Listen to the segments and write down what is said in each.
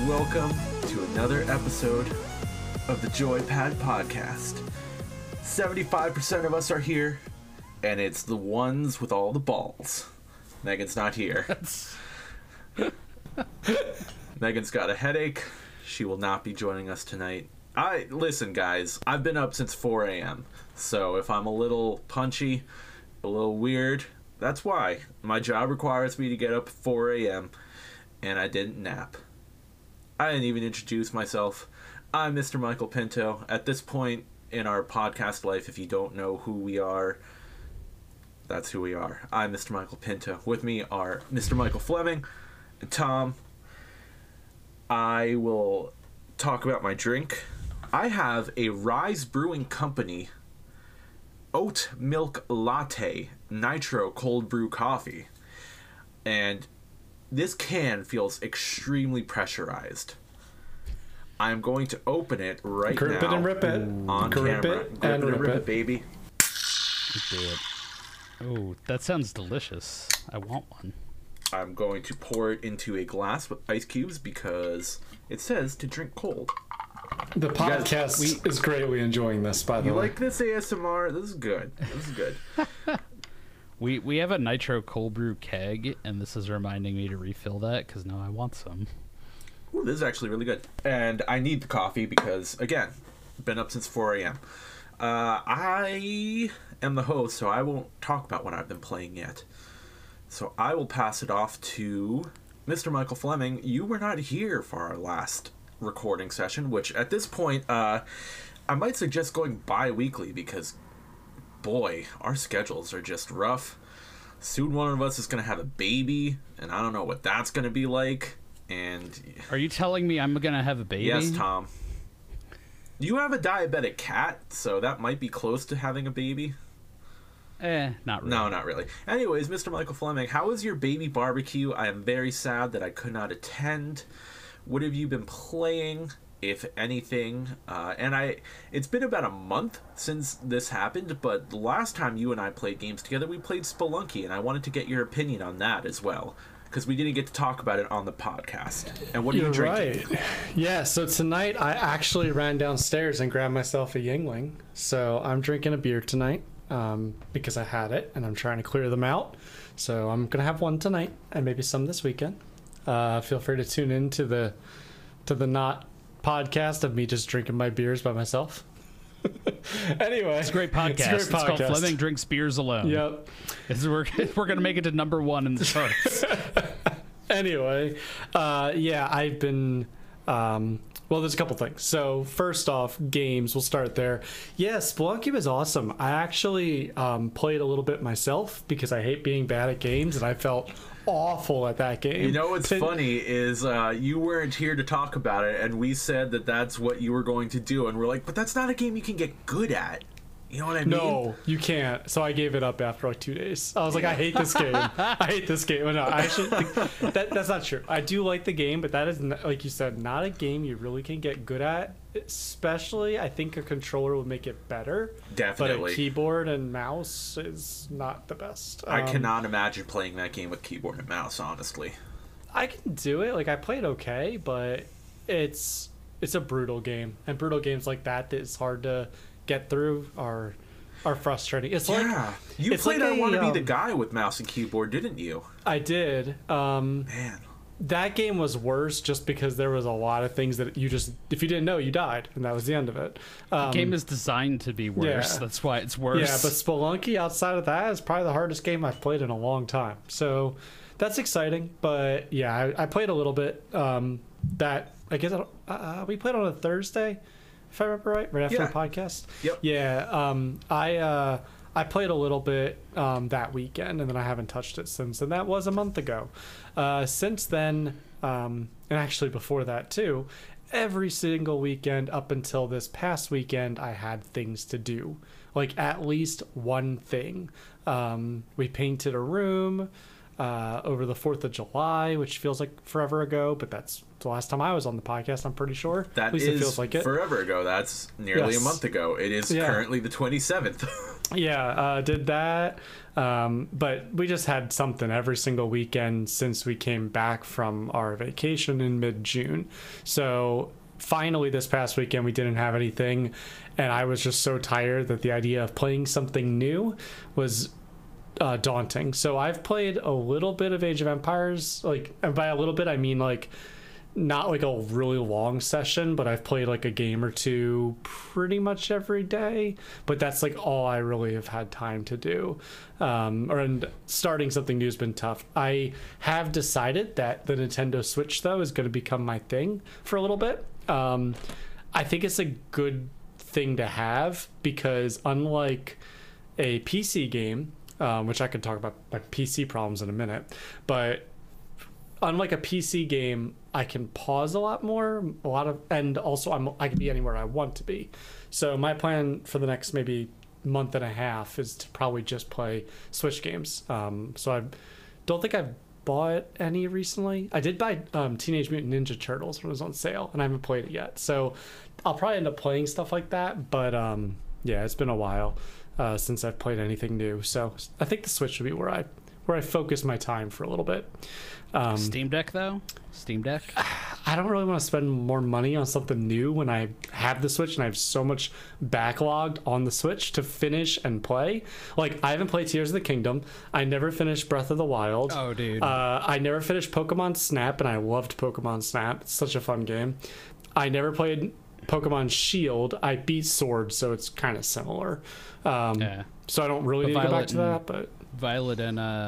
welcome to another episode of the Joypad Podcast. 75% of us are here, and it's the ones with all the balls. Megan's not here. Megan's got a headache. She will not be joining us tonight. Listen, guys, I've been up since 4 a.m., so if I'm a little punchy, a little weird, that's why. My job requires me to get up at 4 a.m., and I didn't nap. I didn't even introduce myself. I'm Mr. Michael Pinto. At this point in our podcast life, if you don't know who we are, that's who we are. I'm Mr. Michael Pinto. With me are Mr. Michael Fleming and Tom. I will talk about my drink. I have a Rise Brewing Company Oat Milk Latte Nitro Cold Brew Coffee. And this can feels extremely pressurized. I'm going to open it right now. Grip it and rip it. On Grip camera. it Grip and it, rip it, baby. Do it. Oh, that sounds delicious. I want one. I'm going to pour it into a glass with ice cubes because it says to drink cold. The podcast is greatly enjoying this, by the way. You like this ASMR? This is good. This is good. We have a nitro cold brew keg, and this is reminding me to refill that because now I want some. Ooh, this is actually really good. And I need the coffee because, again, been up since 4 a.m. I am the host, so I won't talk about what I've been playing yet. So I will pass it off to Mr. Michael Fleming. You were not here for our last recording session, which at this point, I might suggest going bi-weekly because, boy, our schedules are just rough. Soon one of us is going to have a baby, and I don't know what that's going to be like. And are you telling me I'm going to have a baby? Yes, Tom. You have a diabetic cat, so that might be close to having a baby. Not really. No, not really. Anyways, Mr. Michael Fleming, how was your baby barbecue? I am very sad that I could not attend. What have you been playing, if anything? It's been about a month since this happened, but the last time you and I played games together, we played Spelunky, and I wanted to get your opinion on that as well, because we didn't get to talk about it on the podcast. And what are you drinking? Right. Yeah, so tonight I actually ran downstairs and grabbed myself a Yingling. So I'm drinking a beer tonight because I had it, and I'm trying to clear them out. So I'm going to have one tonight and maybe some this weekend. Feel free to tune in to the not podcast of me just drinking my beers by myself. Anyway, it's a great podcast. It's called Fleming Drinks Beers Alone. Yep. We're going to make it to number 1 in the charts. Anyway, I've been there's a couple things. So first off, games, we'll start there. Yeah, Spelunky was awesome. I actually played a little bit myself because I hate being bad at games, and I felt awful at that game. You know what's funny is you weren't here to talk about it, and we said that that's what you were going to do, and we're like, but that's not a game you can get good at. You know what I mean? No, you can't. So I gave it up after like 2 days. I was like, I hate this game. I hate this game. No, I actually think that's not true. I do like the game, but that is, like you said, not a game you really can get good at. Especially, I think a controller would make it better. Definitely. But a keyboard and mouse is not the best. I cannot imagine playing that game with keyboard and mouse, honestly. I can do it. Like, I played okay, but it's a brutal game. And brutal games like that is hard to get through are frustrating. It's like you it's played like I Want to Be the Guy with mouse and keyboard, didn't you? I did. Man, that game was worse just because there was a lot of things that you just, if you didn't know, you died, and that was the end of it. The game is designed to be worse. Yeah. That's why it's worse. Yeah, but Spelunky, outside of that, is probably the hardest game I've played in a long time. So that's exciting. But yeah, I played a little bit. That I guess we played on a Thursday, if I remember right after the podcast. Yep. Yeah. I played a little bit that weekend, and then I haven't touched it since, and that was a month ago. Since then, and actually before that too, every single weekend up until this past weekend, I had things to do, like at least one thing. We painted a room. over the 4th of July, which feels like forever ago, but that's the last time I was on the podcast, I'm pretty sure. That At least is it feels like it. forever ago. That's nearly a month ago. It is currently the 27th. Yeah, did that. But we just had something every single weekend since we came back from our vacation in mid-June. So finally this past weekend we didn't have anything, and I was just so tired that the idea of playing something new was daunting. So I've played a little bit of Age of Empires, like, and by a little bit I mean like not like a really long session, but I've played like a game or two pretty much every day, but that's like all I really have had time to do. And starting something new has been tough. I have decided that the Nintendo Switch though is going to become my thing for a little bit. I think it's a good thing to have because unlike a PC game, which I can talk about my PC problems in a minute, but unlike a PC game, I can pause a lot more, and also I can be anywhere I want to be. So my plan for the next maybe month and a half is to probably just play Switch games. So I don't think I've bought any recently. I did buy Teenage Mutant Ninja Turtles when it was on sale, and I haven't played it yet. So I'll probably end up playing stuff like that. But yeah, it's been a while since I've played anything new. So I think the Switch would be where I focus my time for a little bit. Steam Deck though? Steam Deck? I don't really want to spend more money on something new when I have the Switch and I have so much backlogged on the Switch to finish and play. Like, I haven't played Tears of the Kingdom. I never finished Breath of the Wild. Oh, dude. I never finished Pokemon Snap, and I loved Pokemon Snap. It's such a fun game. I never played Pokemon Shield. I beat Sword, so it's kind of similar. Yeah. So I don't really need to go back to that, but... Violet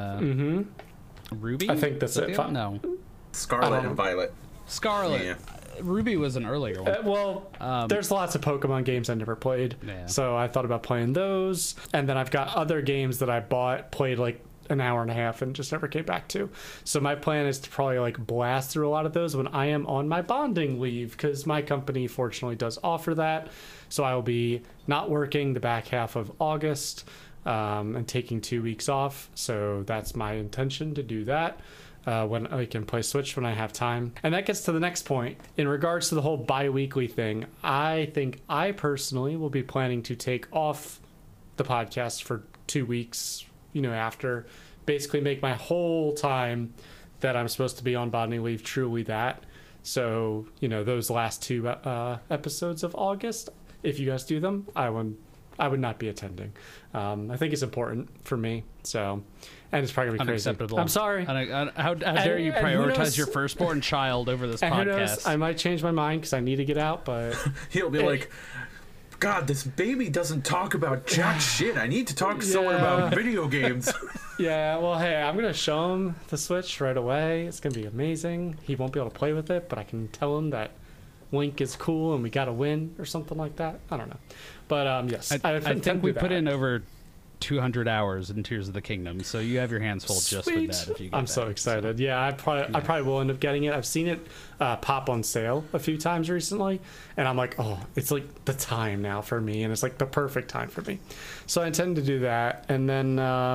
and Ruby? I think that's it. No. Scarlet and Violet. Scarlet. Yeah. Ruby was an earlier one. There's lots of Pokemon games I never played, so I thought about playing those. And then I've got other games that I played like an hour and a half, and just never came back to. So my plan is to probably like blast through a lot of those when I am on my bonding leave, because my company fortunately does offer that. So I will be not working the back half of August and taking 2 weeks off. So that's my intention to do that. When I can play Switch when I have time. And that gets to the next point. In regards to the whole bi-weekly thing, I think I personally will be planning to take off the podcast for 2 weeks, after basically make my whole time that I'm supposed to be on bonding leave truly that. So, those last 2 episodes of August, if you guys do them, I would not be attending. I think it's important for me. So, and it's probably gonna be crazy. Unacceptable. I'm sorry. How dare you prioritize your firstborn child over this and podcast? Who knows, I might change my mind because I need to get out, but he'll be like, God, this baby doesn't talk about jack shit. I need to talk to someone about video games. Yeah, well, hey, I'm gonna show him the Switch right away. It's gonna be amazing. He won't be able to play with it, but I can tell him that Link is cool and we gotta win or something like that. I don't know, but yes, I think we put in over 200 hours in Tears of the Kingdom, so you have your hands full just with that. If you get I'm so excited. So. Yeah, I probably will end up getting it. I've seen it pop on sale a few times recently, and I'm like, oh, it's like the time now for me, and it's like the perfect time for me. So I intend to do that, and then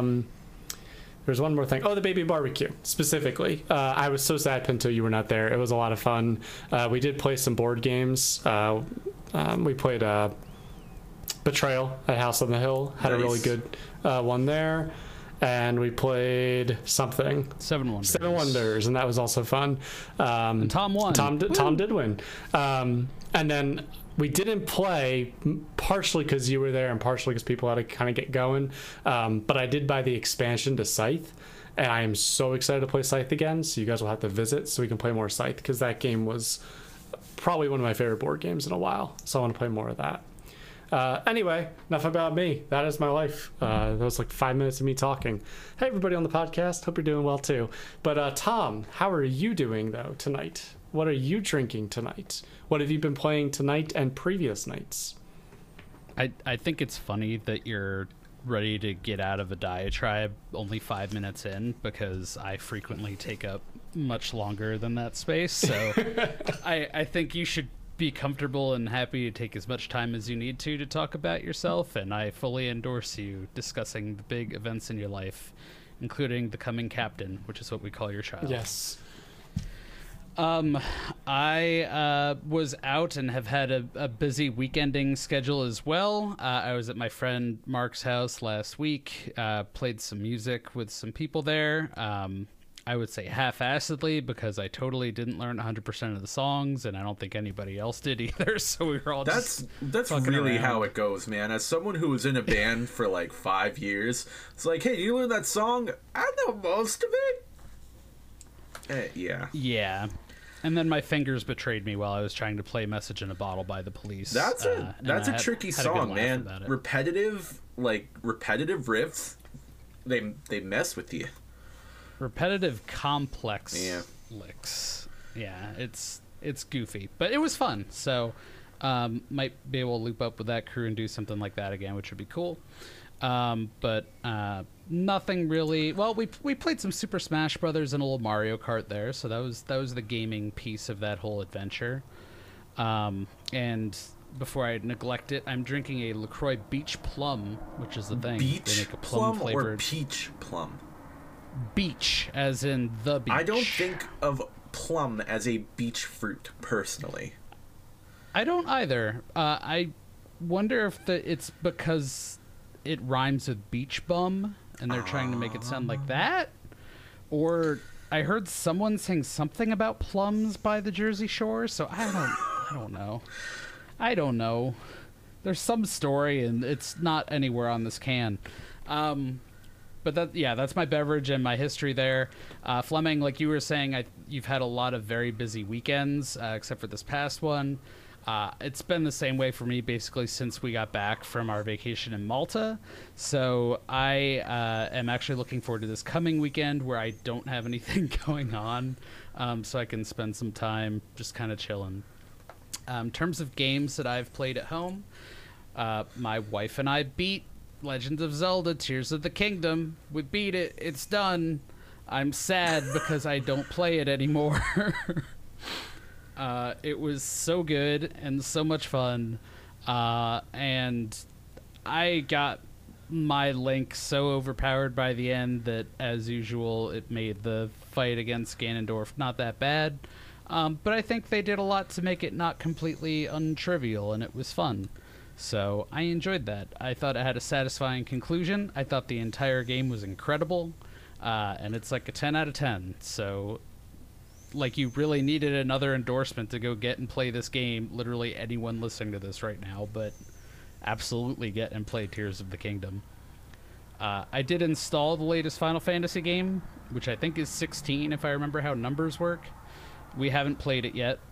there's one more thing. Oh, the baby barbecue specifically. I was so sad, Pinto, you were not there. It was a lot of fun. We did play some board games. We played Betrayal at House on the Hill. Had a really good one there. And we played something. Seven Wonders, and that was also fun. And Tom won. Tom did win. And then we didn't play, partially because you were there and partially because people had to kind of get going. But I did buy the expansion to Scythe, and I am so excited to play Scythe again. So you guys will have to visit so we can play more Scythe, because that game was probably one of my favorite board games in a while. So I want to play more of that. Anyway, enough about me. That is my life. That was like 5 minutes of me talking. Hey, everybody on the podcast. Hope you're doing well too. But Tom, how are you doing though tonight? What are you drinking tonight? What have you been playing tonight and previous nights? I think it's funny that you're ready to get out of a diatribe only 5 minutes in, because I frequently take up much longer than that space. So I think you should be comfortable and happy to take as much time as you need to talk about yourself, and I fully endorse you discussing the big events in your life including the coming captain, which is what we call your child. Yes. I was out and have had a busy weekending schedule as well. I was at my friend Mark's house last week, played some music with some people there. I would say half-assedly because I totally didn't learn 100% of the songs, and I don't think anybody else did either, so we were all that's fucking really around. how it goes, man. As someone who was in a band for like 5 years, it's like, hey, you learn that song? I know most of it. Yeah. Yeah. And then my fingers betrayed me while I was trying to play Message in a Bottle by the Police. That's a tricky had a good song, laugh man. about it. Repetitive riffs, they mess with you. Repetitive complex Yeah. licks. Yeah, it's goofy, but it was fun. So might be able to loop up with that crew and do something like that again, which would be cool. But nothing really. Well, we played some Super Smash Brothers and a little Mario Kart there, so that was the gaming piece of that whole adventure. And before I neglect it, I'm drinking a LaCroix Beach Plum, which is the thing. They Beach make a plum or flavored peach plum? beach, as in the beach. I don't think of plum as a beach fruit, personally. I don't either. I wonder if it's because it rhymes with beach bum and they're trying to make it sound like that, or I heard someone saying something about plums by the Jersey Shore, so I don't know. There's some story and it's not anywhere on this can. But that's my beverage and my history there. Fleming, like you were saying, you've had a lot of very busy weekends, except for this past one. It's been the same way for me basically since we got back from our vacation in Malta. So I am actually looking forward to this coming weekend where I don't have anything going on, so I can spend some time just kind of chilling. In terms of games that I've played at home, my wife and I beat Legend of Zelda Tears of the Kingdom. We beat it. It's done. I'm sad because I don't play it anymore. It was so good and so much fun. And I got my Link so overpowered by the end that, as usual, it made the fight against Ganondorf not that bad. But I think they did a lot to make it not completely untrivial, and it was fun. So I enjoyed that. I thought it had a satisfying conclusion. I thought the entire game was incredible. And it's like a 10 out of 10. So, like, you really needed another endorsement to go get and play this game. Literally anyone listening to this right now, but absolutely get and play Tears of the Kingdom. I did install the latest Final Fantasy game, which I think is 16 if I remember how numbers work. We haven't played it yet.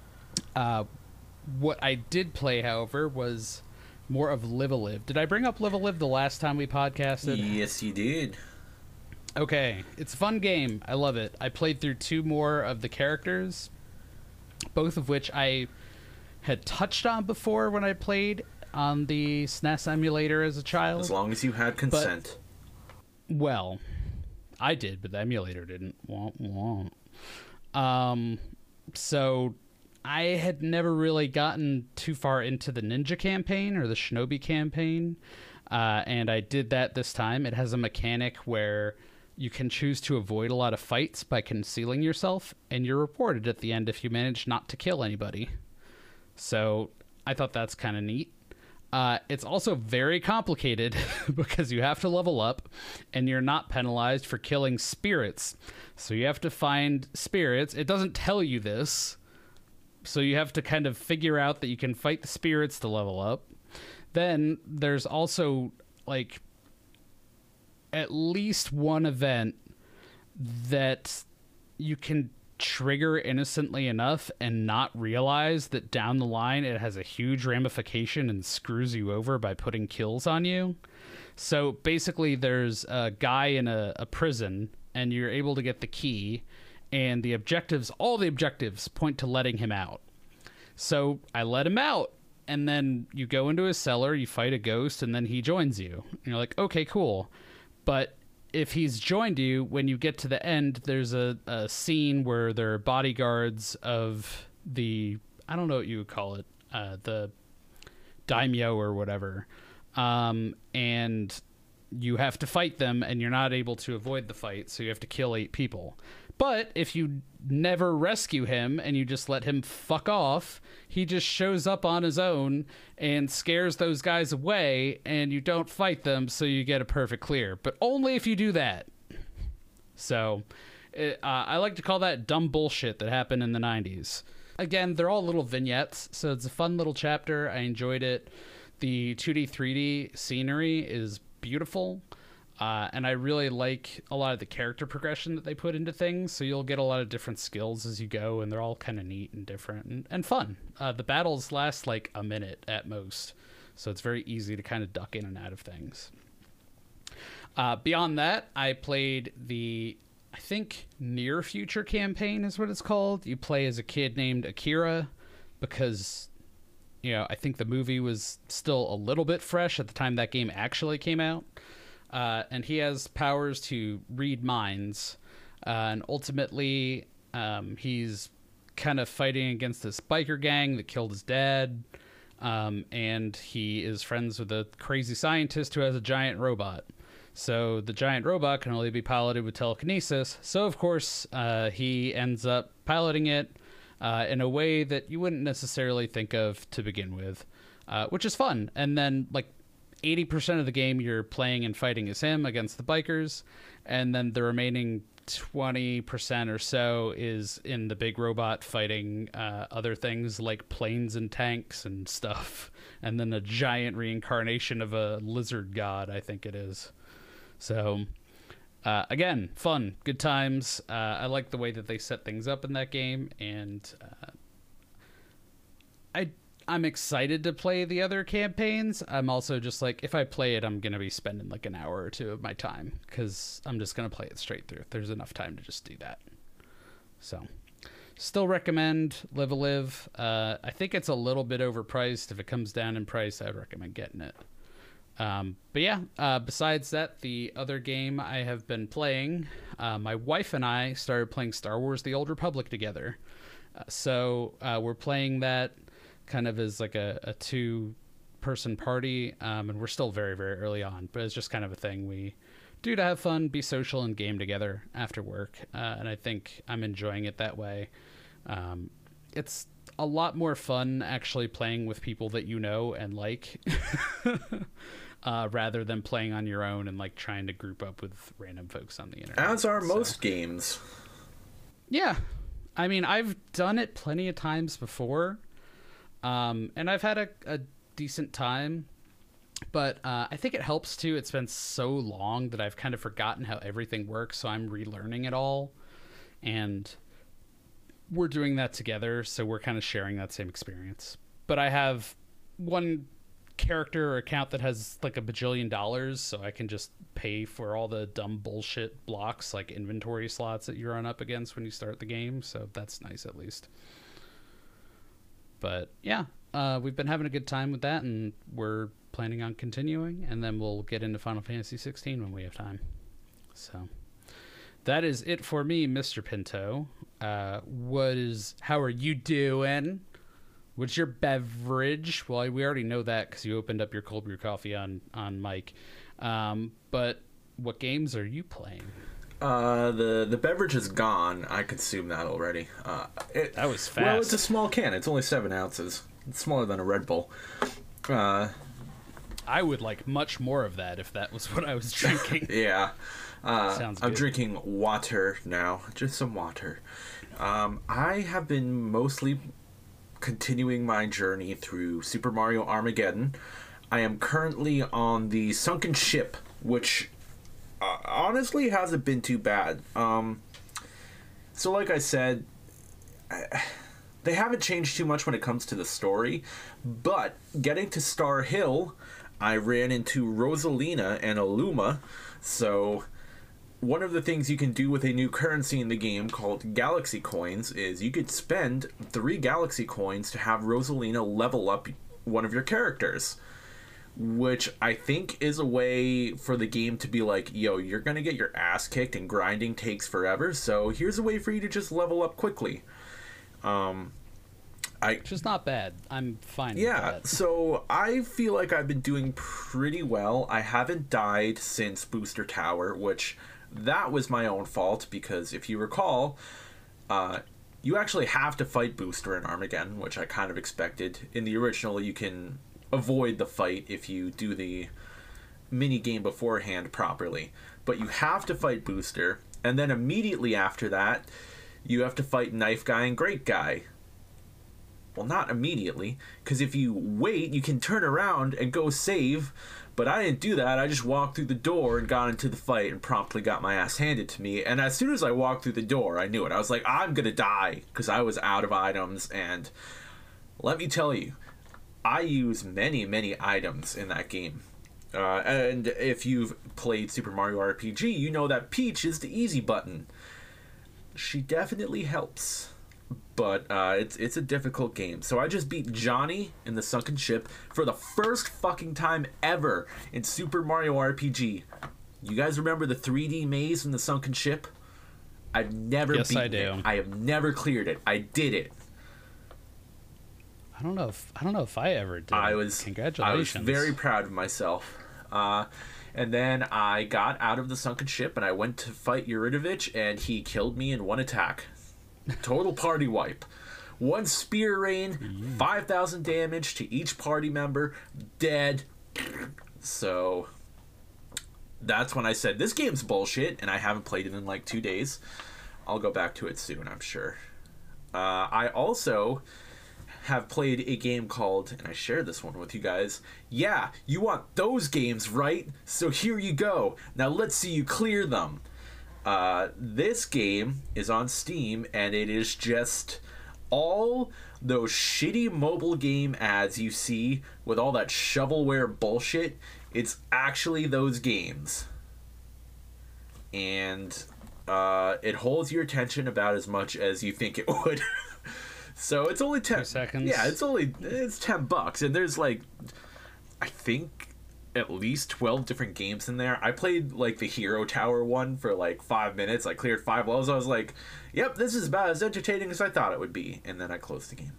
What I did play, however, was more of Live-A-Live. Did I bring up Live-A-Live the last time we podcasted? Yes, you did. Okay, it's a fun game. I love it. I played through 2 more of the characters, both of which I had touched on before when I played on the SNES emulator as a child. As long as you had consent. Well, I did, but the emulator didn't. Womp womp. So I had never really gotten too far into the ninja campaign or the shinobi campaign, and I did that this time. It has a mechanic where you can choose to avoid a lot of fights by concealing yourself, and you're rewarded at the end if you manage not to kill anybody. So I thought that's kind of neat. It's also very complicated because you have to level up and you're not penalized for killing spirits. So you have to find spirits. It doesn't tell you this. So you have to kind of figure out that you can fight the spirits to level up. Then there's also like at least one event that you can trigger innocently enough and not realize that down the line it has a huge ramification and screws you over by putting kills on you. So basically there's a guy in a prison and you're able to get the key, and all the objectives point to letting him out. So I let him out, and then you go into his cellar, you fight a ghost, and then he joins you. And you're like, okay, cool. But if he's joined you, when you get to the end, there's a scene where there are bodyguards of the, I don't know what you would call it, the daimyo or whatever. And you have to fight them, and you're not able to avoid the fight, so you have to kill 8 people. But if you never rescue him and you just let him fuck off, he just shows up on his own and scares those guys away, and you don't fight them, so you get a perfect clear. But only if you do that. So I like to call that dumb bullshit that happened in the 90s. Again, they're all little vignettes, so it's a fun little chapter. I enjoyed it. The 2D, 3D scenery is beautiful. And I really like a lot of the character progression that they put into things. So you'll get a lot of different skills as you go, and they're all kind of neat and different and fun. The battles last like a minute at most. So it's very easy to kind of duck in and out of things. Beyond that, I played the, I think, Near Future campaign is what it's called. You play as a kid named Akira because, you know, I think the movie was still a little bit fresh at the time that game actually came out. And he has powers to read minds. And ultimately, he's kind of fighting against this biker gang that killed his dad. And he is friends with a crazy scientist who has a giant robot. So the giant robot can only be piloted with telekinesis. So, of course, he ends up piloting it in a way that you wouldn't necessarily think of to begin with, which is fun. And then, like, 80% of the game you're playing and fighting as him against the bikers, and then the remaining 20% or so is in the big robot fighting other things like planes and tanks and stuff, and then a giant reincarnation of a lizard god, I think it is. So again, fun, good times. I like the way that they set things up in that game, and I'm excited to play the other campaigns. I'm also just like, if I play it, I'm going to be spending like an hour or 2 of my time because I'm just going to play it straight through. There's enough time to just do that. So still recommend Live a Live. I think it's a little bit overpriced. If it comes down in price, I'd recommend getting it. But yeah, besides that, the other game I have been playing, my wife and I started playing Star Wars The Old Republic together. So we're playing that kind of as like a 2-person party, and we're still very, very early on, but it's just kind of a thing we do to have fun, be social, and game together after work, and I think I'm enjoying it that way. It's a lot more fun actually playing with people that you know and like, rather than playing on your own and like trying to group up with random folks on the internet. As are most games. Yeah. I mean, I've done it plenty of times before. And I've had a decent time, but I think it helps too. It's been so long that I've kind of forgotten how everything works, so I'm relearning it all, and we're doing that together, so we're kind of sharing that same experience. But I have one character or account that has like $1 bajillion, so I can just pay for all the dumb bullshit blocks like inventory slots that you run up against when you start the game, so that's nice at least. But yeah, we've been having a good time with that, and we're planning on continuing, and then we'll get into Final Fantasy 16 when we have time. So that is it for me, Mr. Pinto. How are you doing? What's your beverage? Well, we already know that because you opened up your cold brew coffee on mic. But what games are you playing? The beverage is gone. I consumed that already. That was fast. Well, it's a small can. It's only 7 ounces. It's smaller than a Red Bull. I would like much more of that if that was what I was drinking. Yeah. Sounds good. I'm drinking water now. Just some water. I have been mostly continuing my journey through Super Mario Armageddon. I am currently on the Sunken Ship, which honestly hasn't been too bad. So like I said, they haven't changed too much when it comes to the story, but getting to Star Hill, I ran into Rosalina and Aluma. So one of the things you can do with a new currency in the game called Galaxy Coins is you could spend 3 Galaxy Coins to have Rosalina level up one of your characters, which I think is a way for the game to be like, yo, you're gonna get your ass kicked and grinding takes forever, so here's a way for you to just level up quickly. which is not bad. I'm fine with Yeah, that. so I feel like I've been doing pretty well. I haven't died since Booster Tower, which that was my own fault because if you recall, you actually have to fight Booster in Armageddon, which I kind of expected. In the original, you can avoid the fight if you do the mini game beforehand properly, but you have to fight Booster, and then immediately after that, you have to fight Knife Guy and Great Guy. Well, not immediately, because if you wait, you can turn around and go save, but I didn't do that. I just walked through the door and got into the fight and promptly got my ass handed to me, and as soon as I walked through the door, I knew it. I was like, I'm gonna die, because I was out of items, and let me tell you, I use many, many items in that game. And if you've played Super Mario RPG, you know that Peach is the easy button. She definitely helps, but it's a difficult game. So I just beat Johnny in the Sunken Ship for the first fucking time ever in Super Mario RPG. You guys remember the 3D maze in the Sunken Ship? I've never Yes, I beaten do. it. I have never cleared it. I did it. I don't know if I ever did. I was Congratulations. very proud of myself. And then I got out of the Sunken Ship and I went to fight Eurytovich, and he killed me in one attack. Total party wipe. One spear rain, 5,000 damage to each party member, dead. So that's when I said, this game's bullshit, and I haven't played it in like 2 days. I'll go back to it soon, I'm sure. I also have played a game called, and I shared this one with you guys, yeah, you want those games, right? So here you go. Now let's see you clear them. This game is on Steam, and it is just all those shitty mobile game ads you see with all that shovelware bullshit. It's actually those games. And it holds your attention about as much as you think it would. So it's only 10 seconds. Yeah, it's $10, and there's like, I think at least 12 different games in there. I played like the Hero Tower one for like 5 minutes. I cleared 5 levels. I was like, yep, this is about as entertaining as I thought it would be. And then I closed the game.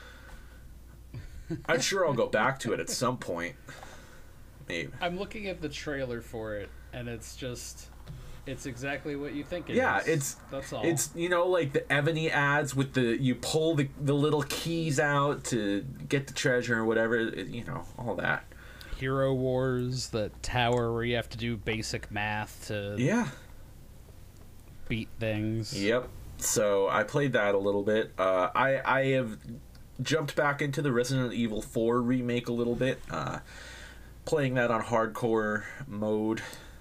I'm sure I'll go back to it at some point. Maybe. I'm looking at the trailer for it, and it's exactly what you think it Yeah, is. That's all. It's, you know, like the Ebony ads with you pull the little keys out to get the treasure or whatever, you know, all that. Hero Wars, the tower where you have to do basic math to Yeah. beat things. Yep. So I played that a little bit. I have jumped back into the Resident Evil 4 remake a little bit. Playing that on hardcore mode.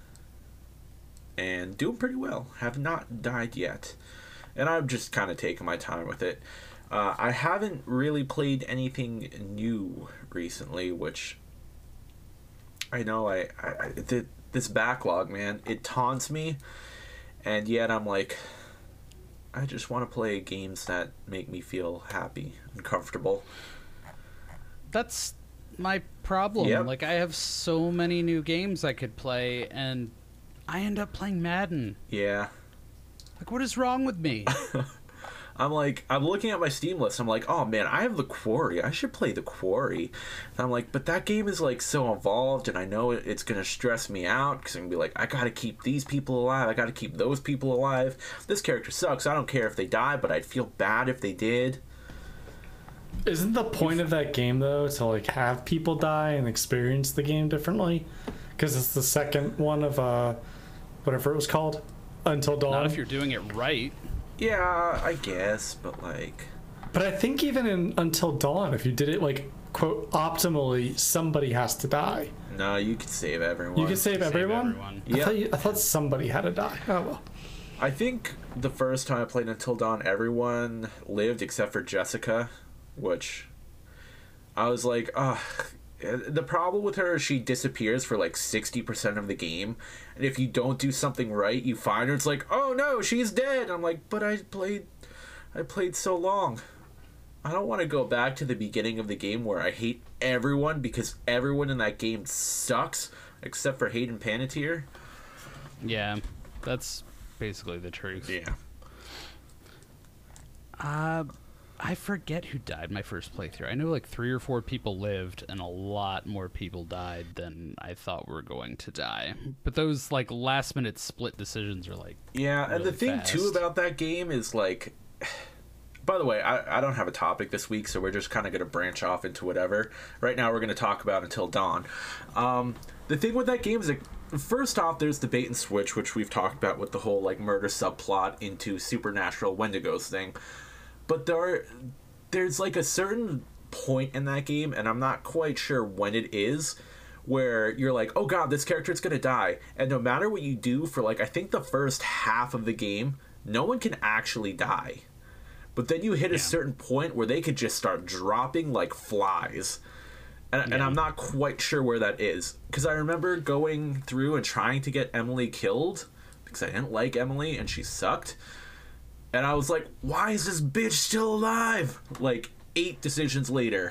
And doing pretty well. Have not died yet. And I'm just kind of taking my time with it. I haven't really played anything new recently, which I know this backlog, man, it taunts me. And yet I'm like, I just want to play games that make me feel happy and comfortable. That's my problem. Yep. Like, I have so many new games I could play, and I end up playing Madden. Yeah. Like, what is wrong with me? I'm looking at my Steam list. I'm like, oh man, I have The Quarry. I should play The Quarry. And I'm like, but that game is like so involved, and I know it's gonna stress me out because I'm gonna be like, I gotta keep these people alive. I gotta keep those people alive. This character sucks. I don't care if they die, but I'd feel bad if they did. Isn't the point of that game though to like have people die and experience the game differently? Because it's the second one of whatever it was called, Until Dawn. Not if you're doing it right. Yeah, I guess, but like, But I think even in Until Dawn, if you did it like quote optimally, somebody has to die. no, you could save everyone. You can save everyone. everyone. Yeah. I thought somebody had to die. Oh well. I think the first time I played Until Dawn, everyone lived except for Jessica, which I was like, ugh. The problem with her is she disappears for like 60% of the game, and if you don't do something right, you find her. It's like, oh no, she's dead. I'm like, but I played so long. I don't want to go back to the beginning of the game where I hate everyone because everyone in that game sucks except for Hayden Panettiere. Yeah, that's basically the truth. Yeah. I forget who died my first playthrough. I know like 3 or 4 people lived, and a lot more people died than I thought were going to die. But those like last minute split decisions are like yeah, and really the thing fast. too about that game is like. By the way, I don't have a topic this week, so we're just kind of going to branch off into whatever. Right now, we're going to talk about Until Dawn. The thing with that game is, like, first off, there's the bait and switch, which we've talked about with the whole like murder subplot into supernatural Wendigos thing. But there's like a certain point in that game, and I'm not quite sure when it is, where you're like, oh god, this character's going to die. And no matter what you do for like, I think the first half of the game, no one can actually die. But then you hit a certain point where they could just start dropping like flies. And I'm not quite sure where that is. Because I remember going through and trying to get Emily killed. Because I didn't like Emily and she sucked. And I was like, why is this bitch still alive? Like 8 decisions later.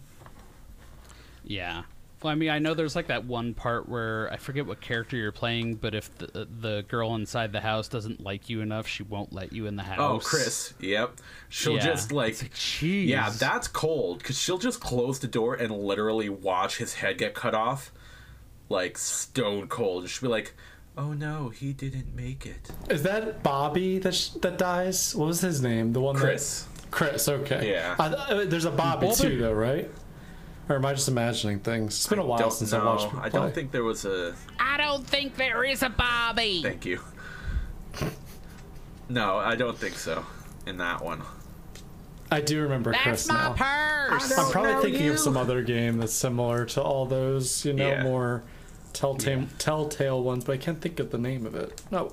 Yeah. Well, I mean, I know there's like that one part where I forget what character you're playing, but if the girl inside the house doesn't like you enough, she won't let you in the house. Oh, Chris. Yep. She'll just like jeez. Yeah, that's cold. Because she'll just close the door and literally watch his head get cut off. Like stone cold. And she'll be like, oh no, he didn't make it. Is that Bobby that dies? What was his name? The one Chris. Chris, okay. Yeah. There's a Bobby too, though, right? Or am I just imagining things? It's been a while since I watched people I play. don't think there was a... I don't think there is a Bobby. Thank you. No, I don't think so in that one. I do remember Chris now. That's my purse. I'm probably thinking of some other game that's similar to all those, more telltale ones, but I can't think of the name of it. No.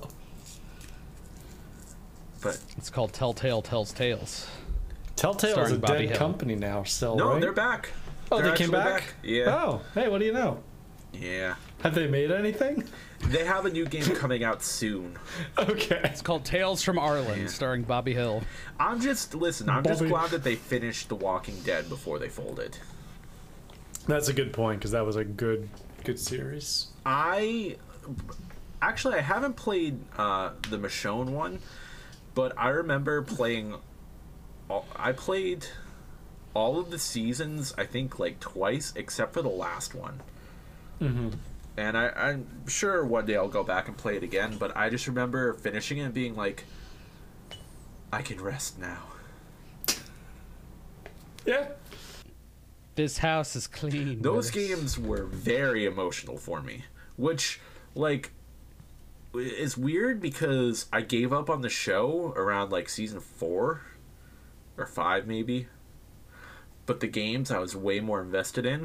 But It's called Telltale Tells Tales. Telltale is Starring a Bobby dead Hill. company now still, no, right? they're back. Oh, They're they came actually back? Yeah. Oh, hey, what do you know? Yeah. Have they made anything? They have a new game coming out soon. Okay. It's called Tales from Arlen, starring Bobby Hill. I'm just glad that they finished The Walking Dead before they folded. That's a good point, because that was a good series. I haven't played the Michonne one, but I remember playing. I played all of the seasons, I think, like twice, except for the last one. Mm-hmm. And I'm sure one day I'll go back and play it again, but I just remember finishing it and being like, I can rest now. Yeah. This house is clean. Those games were very emotional for me, which, like, is weird because I gave up on the show around, like, season 4 or 5, maybe. But the games I was way more invested in.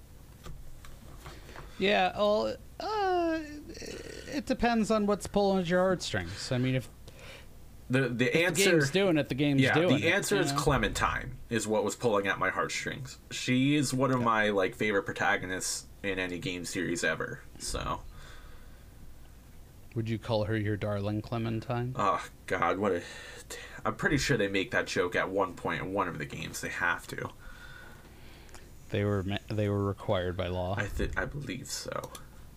Yeah, well, it depends on what's pulling at your heartstrings. I mean, if The the answer... game's doing it, the game's doing it. the answer is you know? Clementine is what was pulling at my heartstrings. She is one of my, like, favorite protagonists in any game series ever, so... Would you call her your darling Clementine? Oh, God, what a... I'm pretty sure they make that joke at one point in one of the games. They have to. They were required by law. I believe so.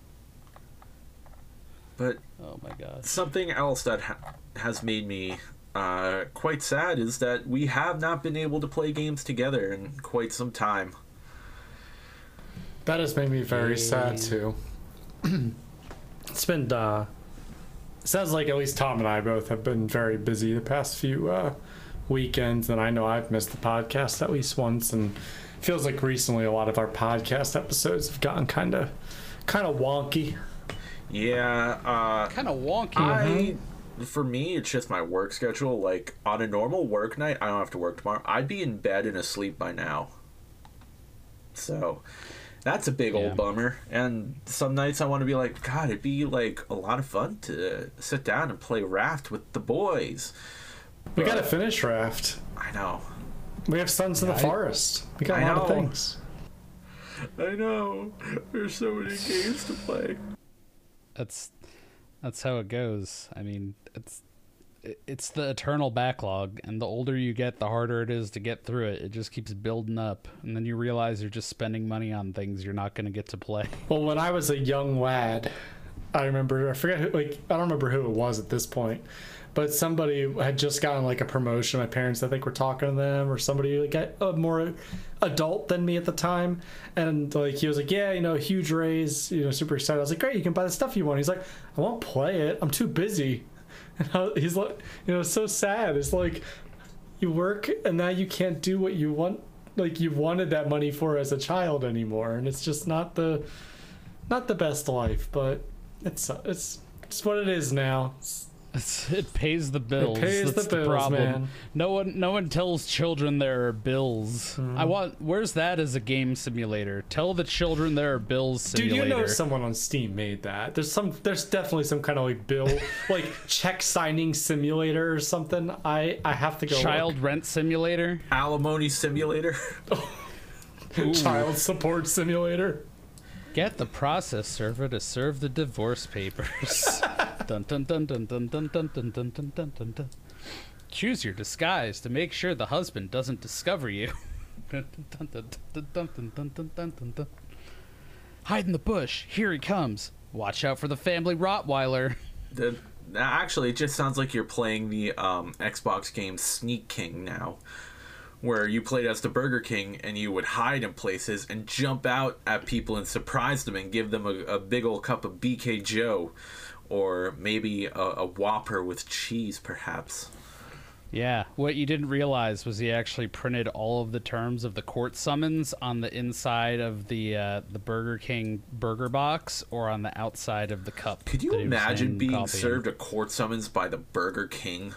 But Oh my god. something else that has made me quite sad is that we have not been able to play games together in quite some time. That has made me very sad, too. It's been, sounds like at least Tom and I both have been very busy the past few weekends, and I know I've missed the podcast at least once, and it feels like recently a lot of our podcast episodes have gotten kind of wonky. Yeah, Kind of wonky. for me, it's just my work schedule. Like, on a normal work night, I don't have to work tomorrow. I'd be in bed and asleep by now. So... that's a big old bummer. And some nights I want to be like, God, it'd be like a lot of fun to sit down and play Raft with the boys. We But- gotta finish Raft. I know. We have Sons of the Forest. We got a lot of know. things. I know. There's so many games to play. That's how it goes. I mean, it's the eternal backlog, and the older you get, the harder it is to get through it. It just keeps building up, and then you realize you're just spending money on things you're not going to get to play. Well, when I was a young lad, I don't remember who it was at this point, but somebody had just gotten like a promotion. My parents, I think, were talking to them, or somebody like more adult than me at the time, and like he was like, yeah, huge raise, super excited. I was like, great, you can buy the stuff you want. He's like, I won't play it, I'm too busy. And he's like, it's so sad. It's like you work and now you can't do what you want, like you wanted that money for as a child anymore, and it's just not the best life, but it's what it is now. It pays the bills. It pays That's the bills, problem. man. No one tells children there are bills. Where's that as a game simulator? Tell the children there are bills simulator. Dude, someone on Steam made that. There's definitely some kind of like bill, like check signing simulator or something. I have to go. Child rent simulator. Alimony simulator. Child support simulator. Get the process server to serve the divorce papers. Dun, dun, dun, dun, dun, dun, dun, dun, dun, dun, dun, dun, dun. Choose your disguise to make sure the husband doesn't discover you. Dun, dun, dun, dun, dun, dun, dun, dun, dun, dun, dun. Hide in the bush. Here he comes. Watch out for the family Rottweiler. Actually, it just sounds like you're playing the Xbox game Sneak King now, where you played as the Burger King and you would hide in places and jump out at people and surprise them and give them a big old cup of BK Joe, or maybe a Whopper with cheese, perhaps. Yeah, what you didn't realize was he actually printed all of the terms of the court summons on the inside of the Burger King burger box, or on the outside of the cup. Could you that he was imagine saying being coffee in. served a court summons by the Burger King?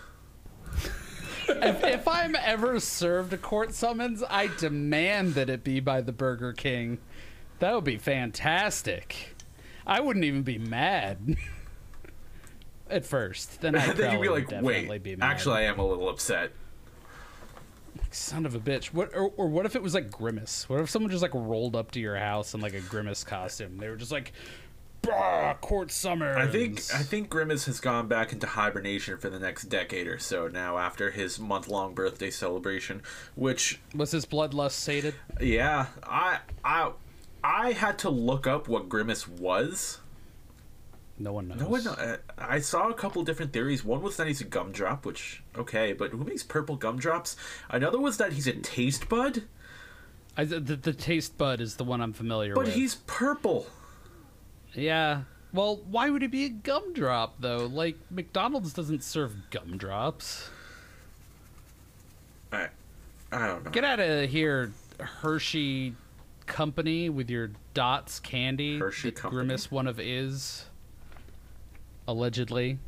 If I'm ever served a court summons, I demand that it be by the Burger King. That would be fantastic. I wouldn't even be mad at first. Then I'd Then you'd be probably like, definitely wait, be mad. actually I am a little upset. Son of a bitch. Or what if it was like Grimace? What if someone just like rolled up to your house in like a Grimace costume? They were just like, "Bah, court summons." I think Grimace has gone back into hibernation for the next decade or so now, after his month-long birthday celebration, which, Was his bloodlust sated? yeah, I had to look up what Grimace was. No one knows. No one. I saw a couple different theories. One was that he's a gumdrop, which, okay, but who makes purple gumdrops? Another was that he's a taste bud. The taste bud is the one I'm familiar But with. he's purple. Yeah. Well, why would it be a gumdrop, though? Like, McDonald's doesn't serve gumdrops. I don't know. Get out of here, Hershey Company, with your Dots candy. Hershey that Company? Grimace one of is. Allegedly.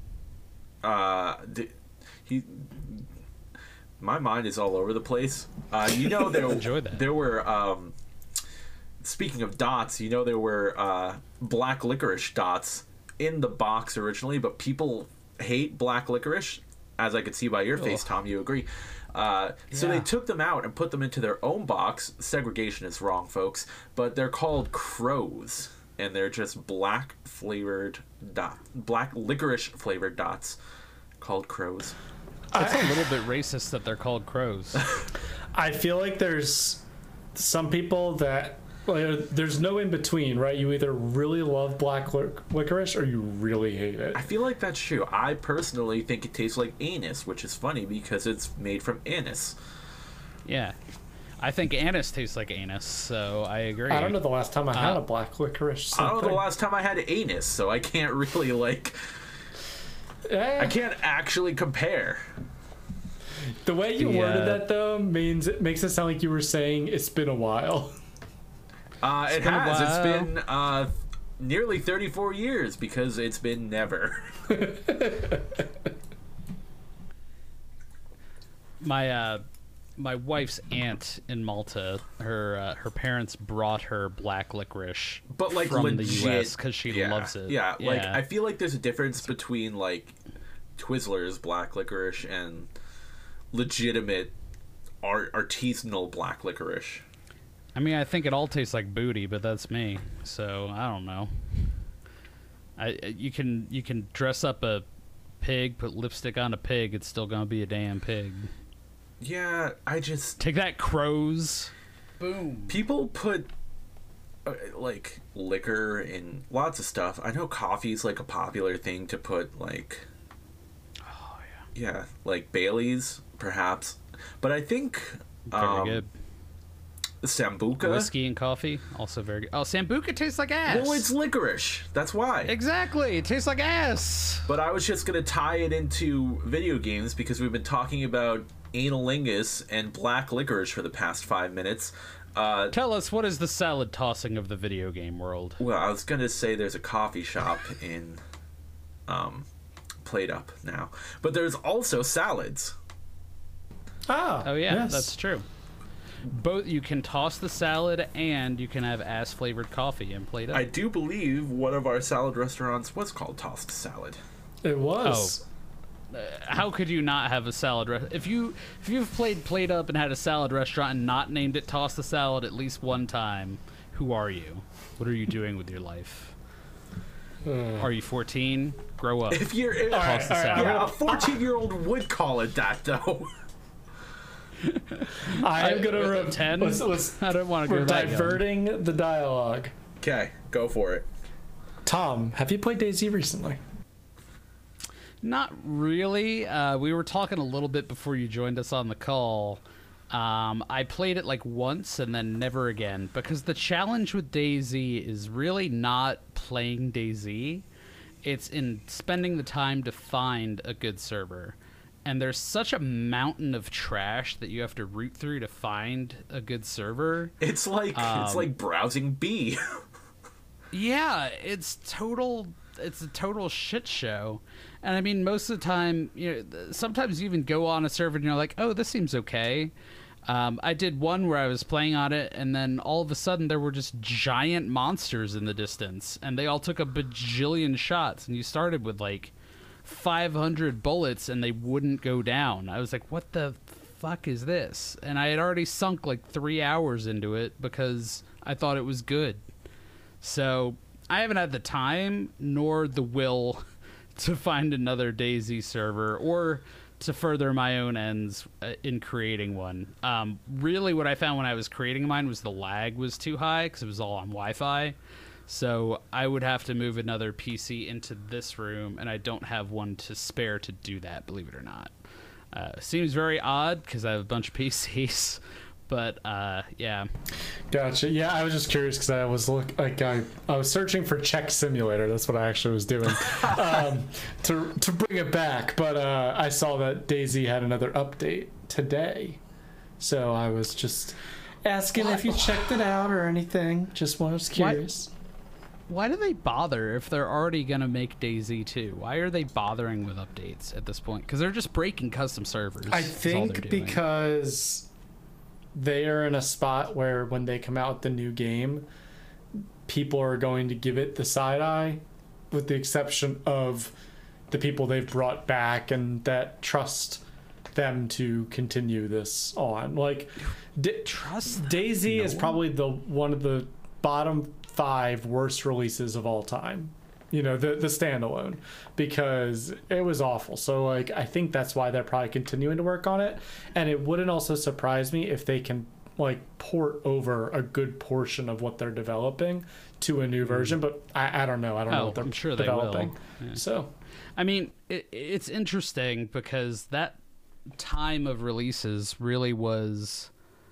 He. My mind is all over the place. Enjoy that. There were. Speaking of dots, there were black licorice dots in the box originally, but people hate black licorice, as I could see by your face, Tom. You agree? So they took them out and put them into their own box. Segregation is wrong, folks, but they're called crows, and they're just black licorice flavored dots called crows. It's a little bit racist that they're called crows. I feel like there's some people that, there's no in between, right? You either really love black licorice or you really hate it. I feel like that's true. I personally think it tastes like anise, which is funny because it's made from anise. Yeah. I think anise tastes like anus, so I agree. I don't know the last time I had a black licorice something. I don't know the last time I had anise, so I can't really I can't actually compare. The way you worded that, though, it makes it sound like you were saying it's been a while. It has. It's been nearly 34 years because it's been never. My wife's aunt in Malta, her parents brought her black licorice, but from legit, the U.S. because she loves it. Yeah, I feel like there's a difference between Twizzlers black licorice and legitimate artisanal black licorice. I mean, I think it all tastes like booty, but that's me, so I don't know. You can dress up a pig, put lipstick on a pig, it's still gonna be a damn pig. Yeah, I just... Take that, crows. Boom. People put, liquor in lots of stuff. I know coffee's, a popular thing to put, Oh, yeah. Yeah, like Bailey's, perhaps. But I think Very good. Sambuca. Whiskey and coffee, also very good. Oh, Sambuca tastes like ass. Well, it's licorice. That's why. Exactly. It tastes like ass. But I was just going to tie it into video games because we've been talking about analingus and black licorice for the past 5 minutes. Tell us, what is the salad tossing of the video game world? Well, I was going to say there's a coffee shop in Played Up now. But there's also salads. Oh yeah, yes. that's true. Both, you can toss the salad and you can have ass flavored coffee and Played Up. I do believe one of our salad restaurants was called Tossed Salad. It was. How could you not have a salad if you've Played Up and had a salad restaurant and not named it Toss the Salad at least one time? Who are you? What are you doing with your life? Are you 14? Grow up. If you're Toss the salad. yeah, a 14-year-old would call it that though. I am gonna 10. I don't want to go We're that young. diverting the dialogue. Okay, go for it. Tom, have you played DayZ recently? Not really. We were talking a little bit before you joined us on the call. I played it like once and then never again because the challenge with DayZ is really not playing DayZ. It's in spending the time to find a good server. And there's such a mountain of trash that you have to root through to find a good server. It's like browsing B. Yeah, it's a total shit show. And I mean, most of the time, sometimes you even go on a server and you're like, oh, this seems okay. I did one where I was playing on it, and then all of a sudden there were just giant monsters in the distance, and they all took a bajillion shots, and you started with like 500 bullets, and they wouldn't go down. I was like, what the fuck is this? And I had already sunk like 3 hours into it because I thought it was good. So I haven't had the time nor the will to find another DayZ server or to further my own ends in creating one. Really what I found when I was creating mine was the lag was too high because it was all on Wi-Fi. So I would have to move another PC into this room, and I don't have one to spare to do that, believe it or not. Seems very odd because I have a bunch of PCs. But yeah. Gotcha. Yeah, I was just curious because I was searching for Check Simulator. That's what I actually was doing to bring it back. But I saw that DayZ had another update today, so I was just asking if you checked it out or anything. Just was curious. Why do they bother if they're already gonna make DayZ 2? Why are they bothering with updates at this point? Because they're just breaking custom servers. I think because they are in a spot where when they come out with the new game, people are going to give it the side eye, with the exception of the people they've brought back and that trust them to continue this on. Like, trust DayZ is probably one of the bottom 5 worst releases of all time. The standalone, because it was awful. So like, I think that's why they're probably continuing to work on it. And it wouldn't also surprise me if they can like port over a good portion of what they're developing to a new version. But I don't know. I don't know what they're I'm sure developing. They will. Yeah. So, I mean, it's interesting because that time of releases really was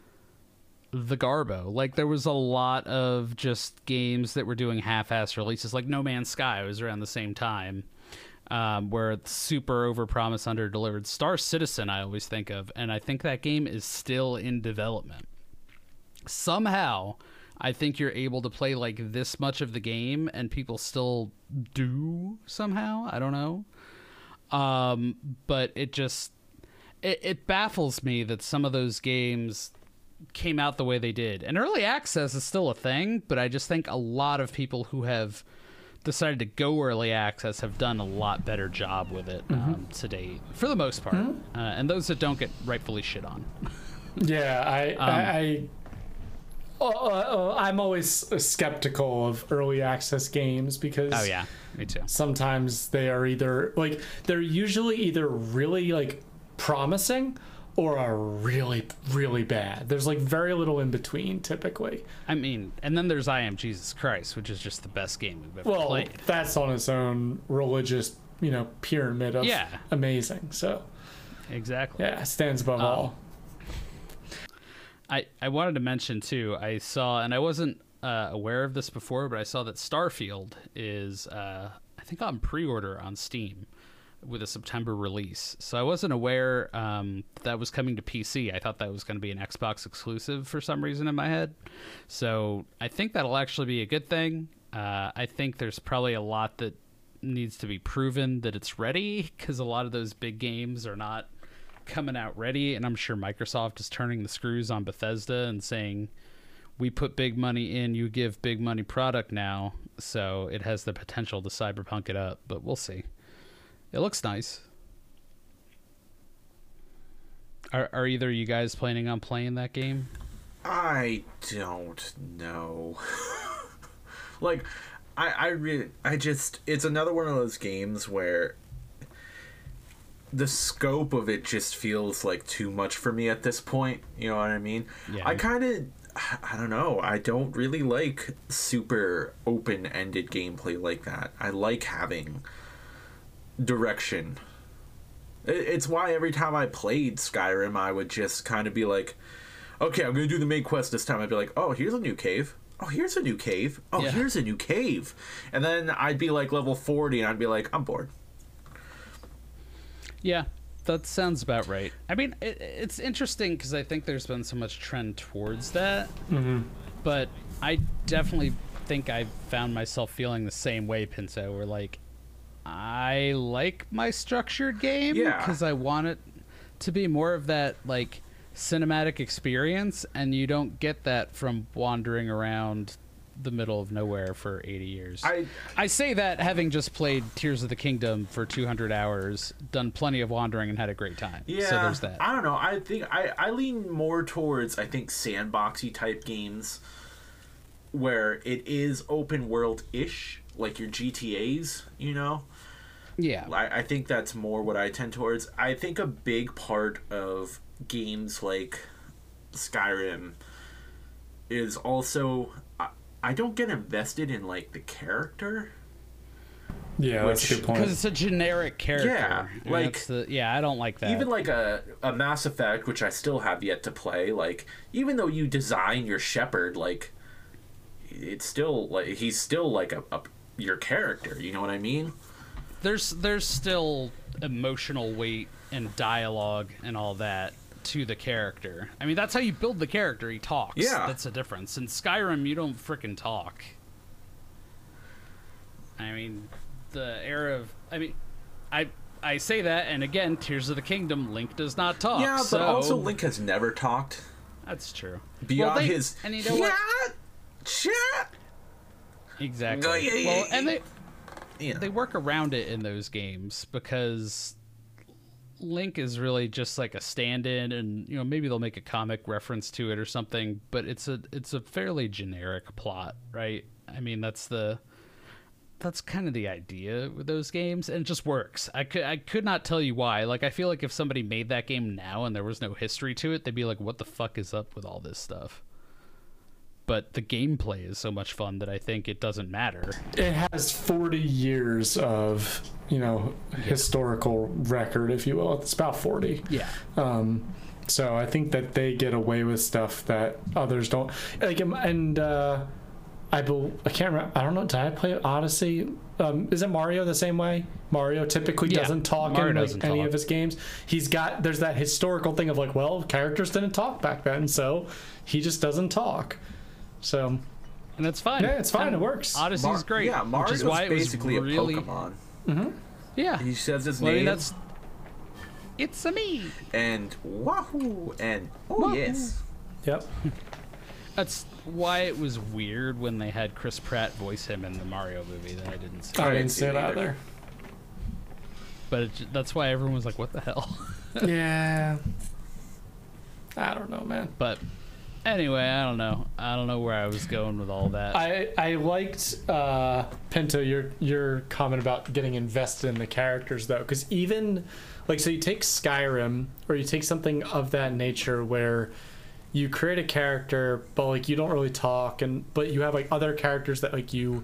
the Garbo. Like, there was a lot of just games that were doing half-ass releases. Like No Man's Sky was around the same time, where it's super overpromised, under-delivered. Star Citizen I always think of, and I think that game is still in development. Somehow, I think you're able to play like this much of the game and people still do somehow. I don't know. But it baffles me that some of those games came out the way they did. And early access is still a thing, but I just think a lot of people who have decided to go early access have done a lot better job with it to date, for the most part. And those that don't get rightfully shit on. Yeah, I'm always skeptical of early access games because oh yeah, me too. Sometimes they are they're usually either really like promising or are really, really bad. There's like very little in between typically. I mean, and then there's I Am Jesus Christ, which is just the best game we've ever played. That's on its own religious pyramid of Yeah. amazing. So Exactly. yeah, it stands above all. I wanted to mention too, I saw, and I wasn't aware of this before, but I saw that Starfield is I think on pre-order on Steam with a September release. So I wasn't aware that was coming to PC. I thought that was going to be an Xbox exclusive for some reason in my head. So I think that'll actually be a good thing. I think there's probably a lot that needs to be proven that it's ready, because a lot of those big games are not coming out ready, and I'm sure Microsoft is turning the screws on Bethesda and saying, we put big money in, you give big money product now, so it has the potential to cyberpunk it up, but we'll see. It looks nice. Are either of you guys planning on playing that game? I don't know. Like, I just, it's another one of those games where the scope of it just feels like too much for me at this point. You know what I mean? Yeah. I don't know. I don't really like super open-ended gameplay like that. I like having direction. It's why every time I played Skyrim, I would just kind of be like, okay, I'm going to do the main quest this time. I'd be like, oh, here's a new cave. Oh, here's a new cave. Oh, Yeah. here's a new cave. And then I'd be like level 40 and I'd be like, I'm bored. Yeah, that sounds about right. I mean, it's interesting because I think there's been so much trend towards that. Mm-hmm. But I definitely think I found myself feeling the same way, Pinto, where like, I like my structured game Yeah. because I want it to be more of that like cinematic experience, and you don't get that from wandering around the middle of nowhere for 80 years. I say that having just played Tears of the Kingdom for 200 hours, done plenty of wandering, and had a great time. Yeah, So there's that. I don't know. I think I lean more towards, I think, sandboxy type games where it is open world-ish, like your GTAs, you know? Yeah. I think that's more what I tend towards. I think a big part of games like Skyrim is also, I don't get invested in like the character. Yeah, that's a good point. Because it's a generic character. Yeah, And like- that's I don't like that. Even like a Mass Effect, which I still have yet to play, like, even though you design your shepherd, like, it's still like he's still like a your character, you know what I mean? There's still emotional weight and dialogue and all that to the character. I mean, that's how you build the character. He talks. Yeah. That's the difference. In Skyrim, you don't frickin' talk. I mean, the era of... I mean, I say that, and again, Tears of the Kingdom, Link does not talk. Yeah, but so... also Link has never talked That's true. beyond Well, his And you know what? chat. Exactly. Go, yeah, Well, and Yeah. they work around it in those games because Link is really just like a stand-in, and you know, maybe they'll make a comic reference to it or something, but it's a fairly generic plot, right? I mean, that's kind of the idea with those games, and it just works. I could not tell you why. Like, I feel like if somebody made that game now and there was no history to it, they'd be like, what the fuck is up with all this stuff? But the gameplay is so much fun that I think it doesn't matter. It has 40 years of, historical record, if you will. It's about 40. Yeah. So I think that they get away with stuff that others don't. Like, and I can't remember. I don't know. Did I play Odyssey? Is it Mario the same way? Mario typically Yeah, doesn't talk Mario in like doesn't any talk. of his games. There's that historical thing of like, well, characters didn't talk back then, so he just doesn't talk. So And it's fine. yeah, it's fine. And It works. Odyssey's great. Yeah, which is Mario's why it was basically really, a Pokemon. Yeah. He says his Well, I mean, name it's a me. and wahoo and oh Wahoo. yes. Yep. That's why it was weird when they had Chris Pratt voice him in the Mario movie that I didn't see. I didn't didn't see see it it either. either. But that's why everyone was like, what the hell? Yeah. I don't know, man. But anyway, I don't know. I don't know where I was going with all that. I liked Pinto your comment about getting invested in the characters though, because even like, so you take Skyrim or you take something of that nature where you create a character but like you don't really talk, but you have like other characters that like you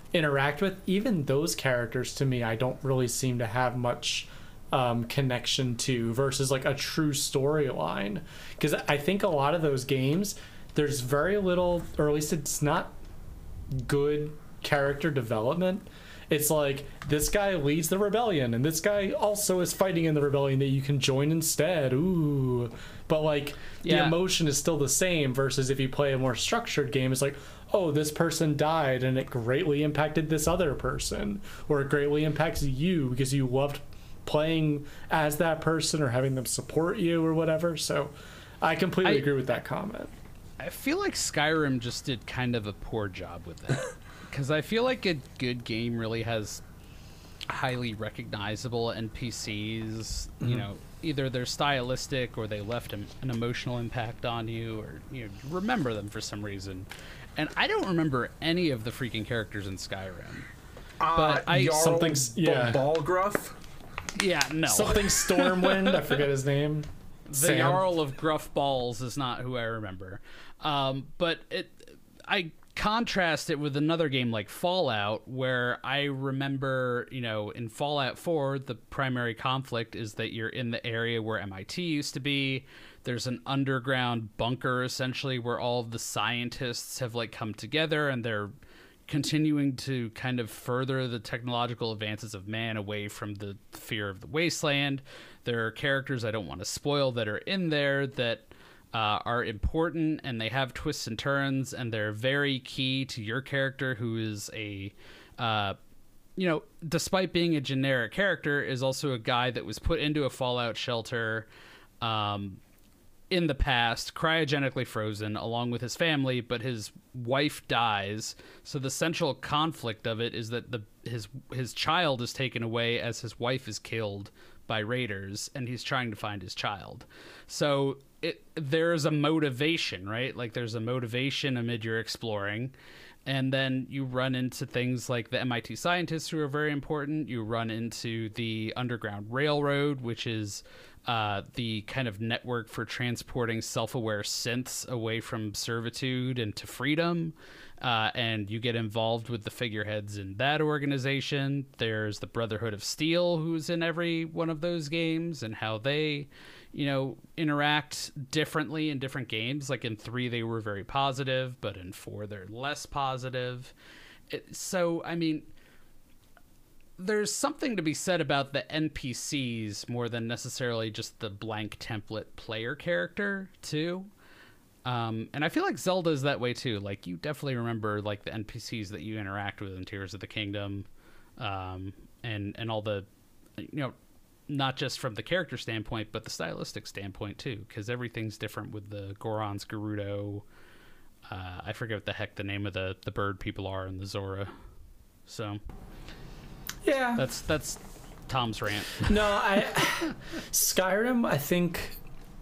interact with, even those characters to me I don't really seem to have much connection to versus like a true storyline, because I think a lot of those games there's very little, or at least it's not good character development. It's like this guy leads the rebellion and this guy also is fighting in the rebellion that you can join instead. Ooh. But like the emotion is still the same, versus if you play a more structured game, it's like, oh, this person died and it greatly impacted this other person, or it greatly impacts you because you loved playing as that person or having them support you or whatever. So I completely agree with that comment. I feel like Skyrim just did kind of a poor job with that. Because I feel like a good game really has highly recognizable NPCs. You know, either they're stylistic or they left an emotional impact on you, or you remember them for some reason. And I don't remember any of the freaking characters in Skyrim. But Balgruff? Yeah, no. Something Stormwind, I forget his name. The Jarl of Gruff Balls is not who I remember. But I contrast it with another game like Fallout, where I remember, in Fallout 4, the primary conflict is that you're in the area where MIT used to be. There's an underground bunker, essentially, where all of the scientists have, come together, and they're continuing to kind of further the technological advances of man away from the fear of the wasteland. There are characters I don't want to spoil that are in there that are important, and they have twists and turns, and they're very key to your character, who is despite being a generic character, is also a guy that was put into a fallout shelter in the past, cryogenically frozen, along with his family, but his wife dies. So the central conflict of it is that his child is taken away as his wife is killed by raiders, and he's trying to find his child. So there's a motivation, right? There's a motivation amid your exploring. And then you run into things like the MIT scientists, who are very important. You run into the Underground Railroad, which is the kind of network for transporting self-aware synths away from servitude and to freedom. And you get involved with the figureheads in that organization. There's the Brotherhood of Steel, who's in every one of those games, and how they interact differently in different games. In 3 they were very positive, but in 4 they're less positive. So I mean, there's something to be said about the NPCs more than necessarily just the blank template player character too. And I feel like Zelda is that way too. You definitely remember the NPCs that you interact with in Tears of the Kingdom, and all the, not just from the character standpoint, but the stylistic standpoint too, because everything's different with the Gorons, Gerudo. I forget what the heck the name of the bird people are in the Zora. So yeah, that's Tom's rant. No, Skyrim, I think,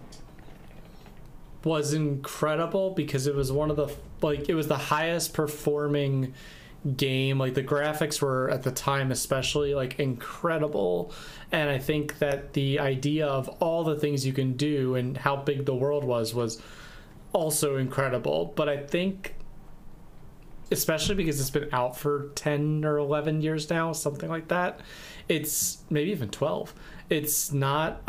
was incredible because it was one of the it was the highest performing game. The graphics were at the time especially incredible, and I think that the idea of all the things you can do and how big the world was also incredible. But I think, especially because it's been out for 10 or 11 years now, something like that, it's maybe even 12, it's not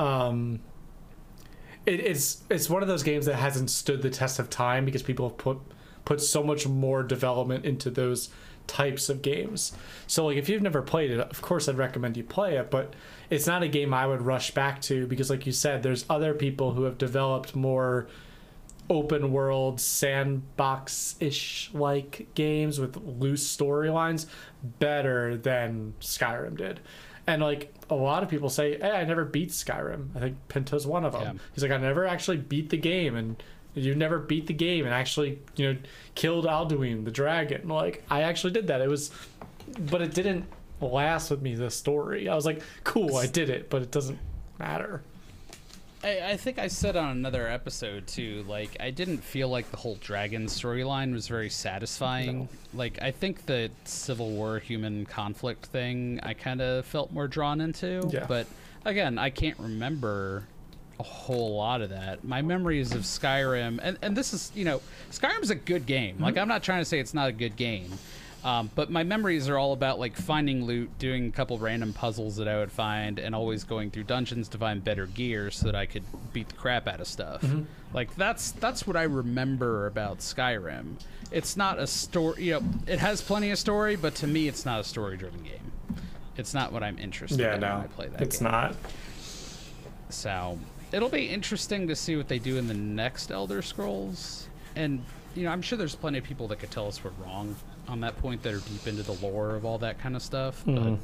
it's one of those games that hasn't stood the test of time because people have put so much more development into those types of games. So if you've never played it, of course I'd recommend you play it, but it's not a game I would rush back to, because like you said, there's other people who have developed more open world sandbox-ish games with loose storylines better than Skyrim did. And a lot of people say, hey, I never beat Skyrim. I think Pinto's one of them. Yeah. He's I never actually beat the game. And you never beat the game and actually, killed Alduin, the dragon. I actually did that. But it didn't last with me, the story. I was cool, I did it, but it doesn't matter. I think I said on another episode too, I didn't feel like the whole dragon storyline was very satisfying. No. I think the Civil War human conflict thing I kind of felt more drawn into. Yeah. But again, I can't remember a whole lot of that. My memories of Skyrim, and this is, Skyrim's a good game. Mm-hmm. I'm not trying to say it's not a good game. But my memories are all about like finding loot, doing a couple random puzzles that I would find, and always going through dungeons to find better gear so that I could beat the crap out of stuff. Like that's what I remember about Skyrim. It's not a story, you know, it has plenty of story, but to me it's not a story-driven game. It's not what I'm interested in when I play that game. It's not. So it'll be interesting to see what they do in the next Elder Scrolls. And, you know, I'm sure there's plenty of people that could tell us we're wrong on that point that are deep into the lore of all that kind of stuff. But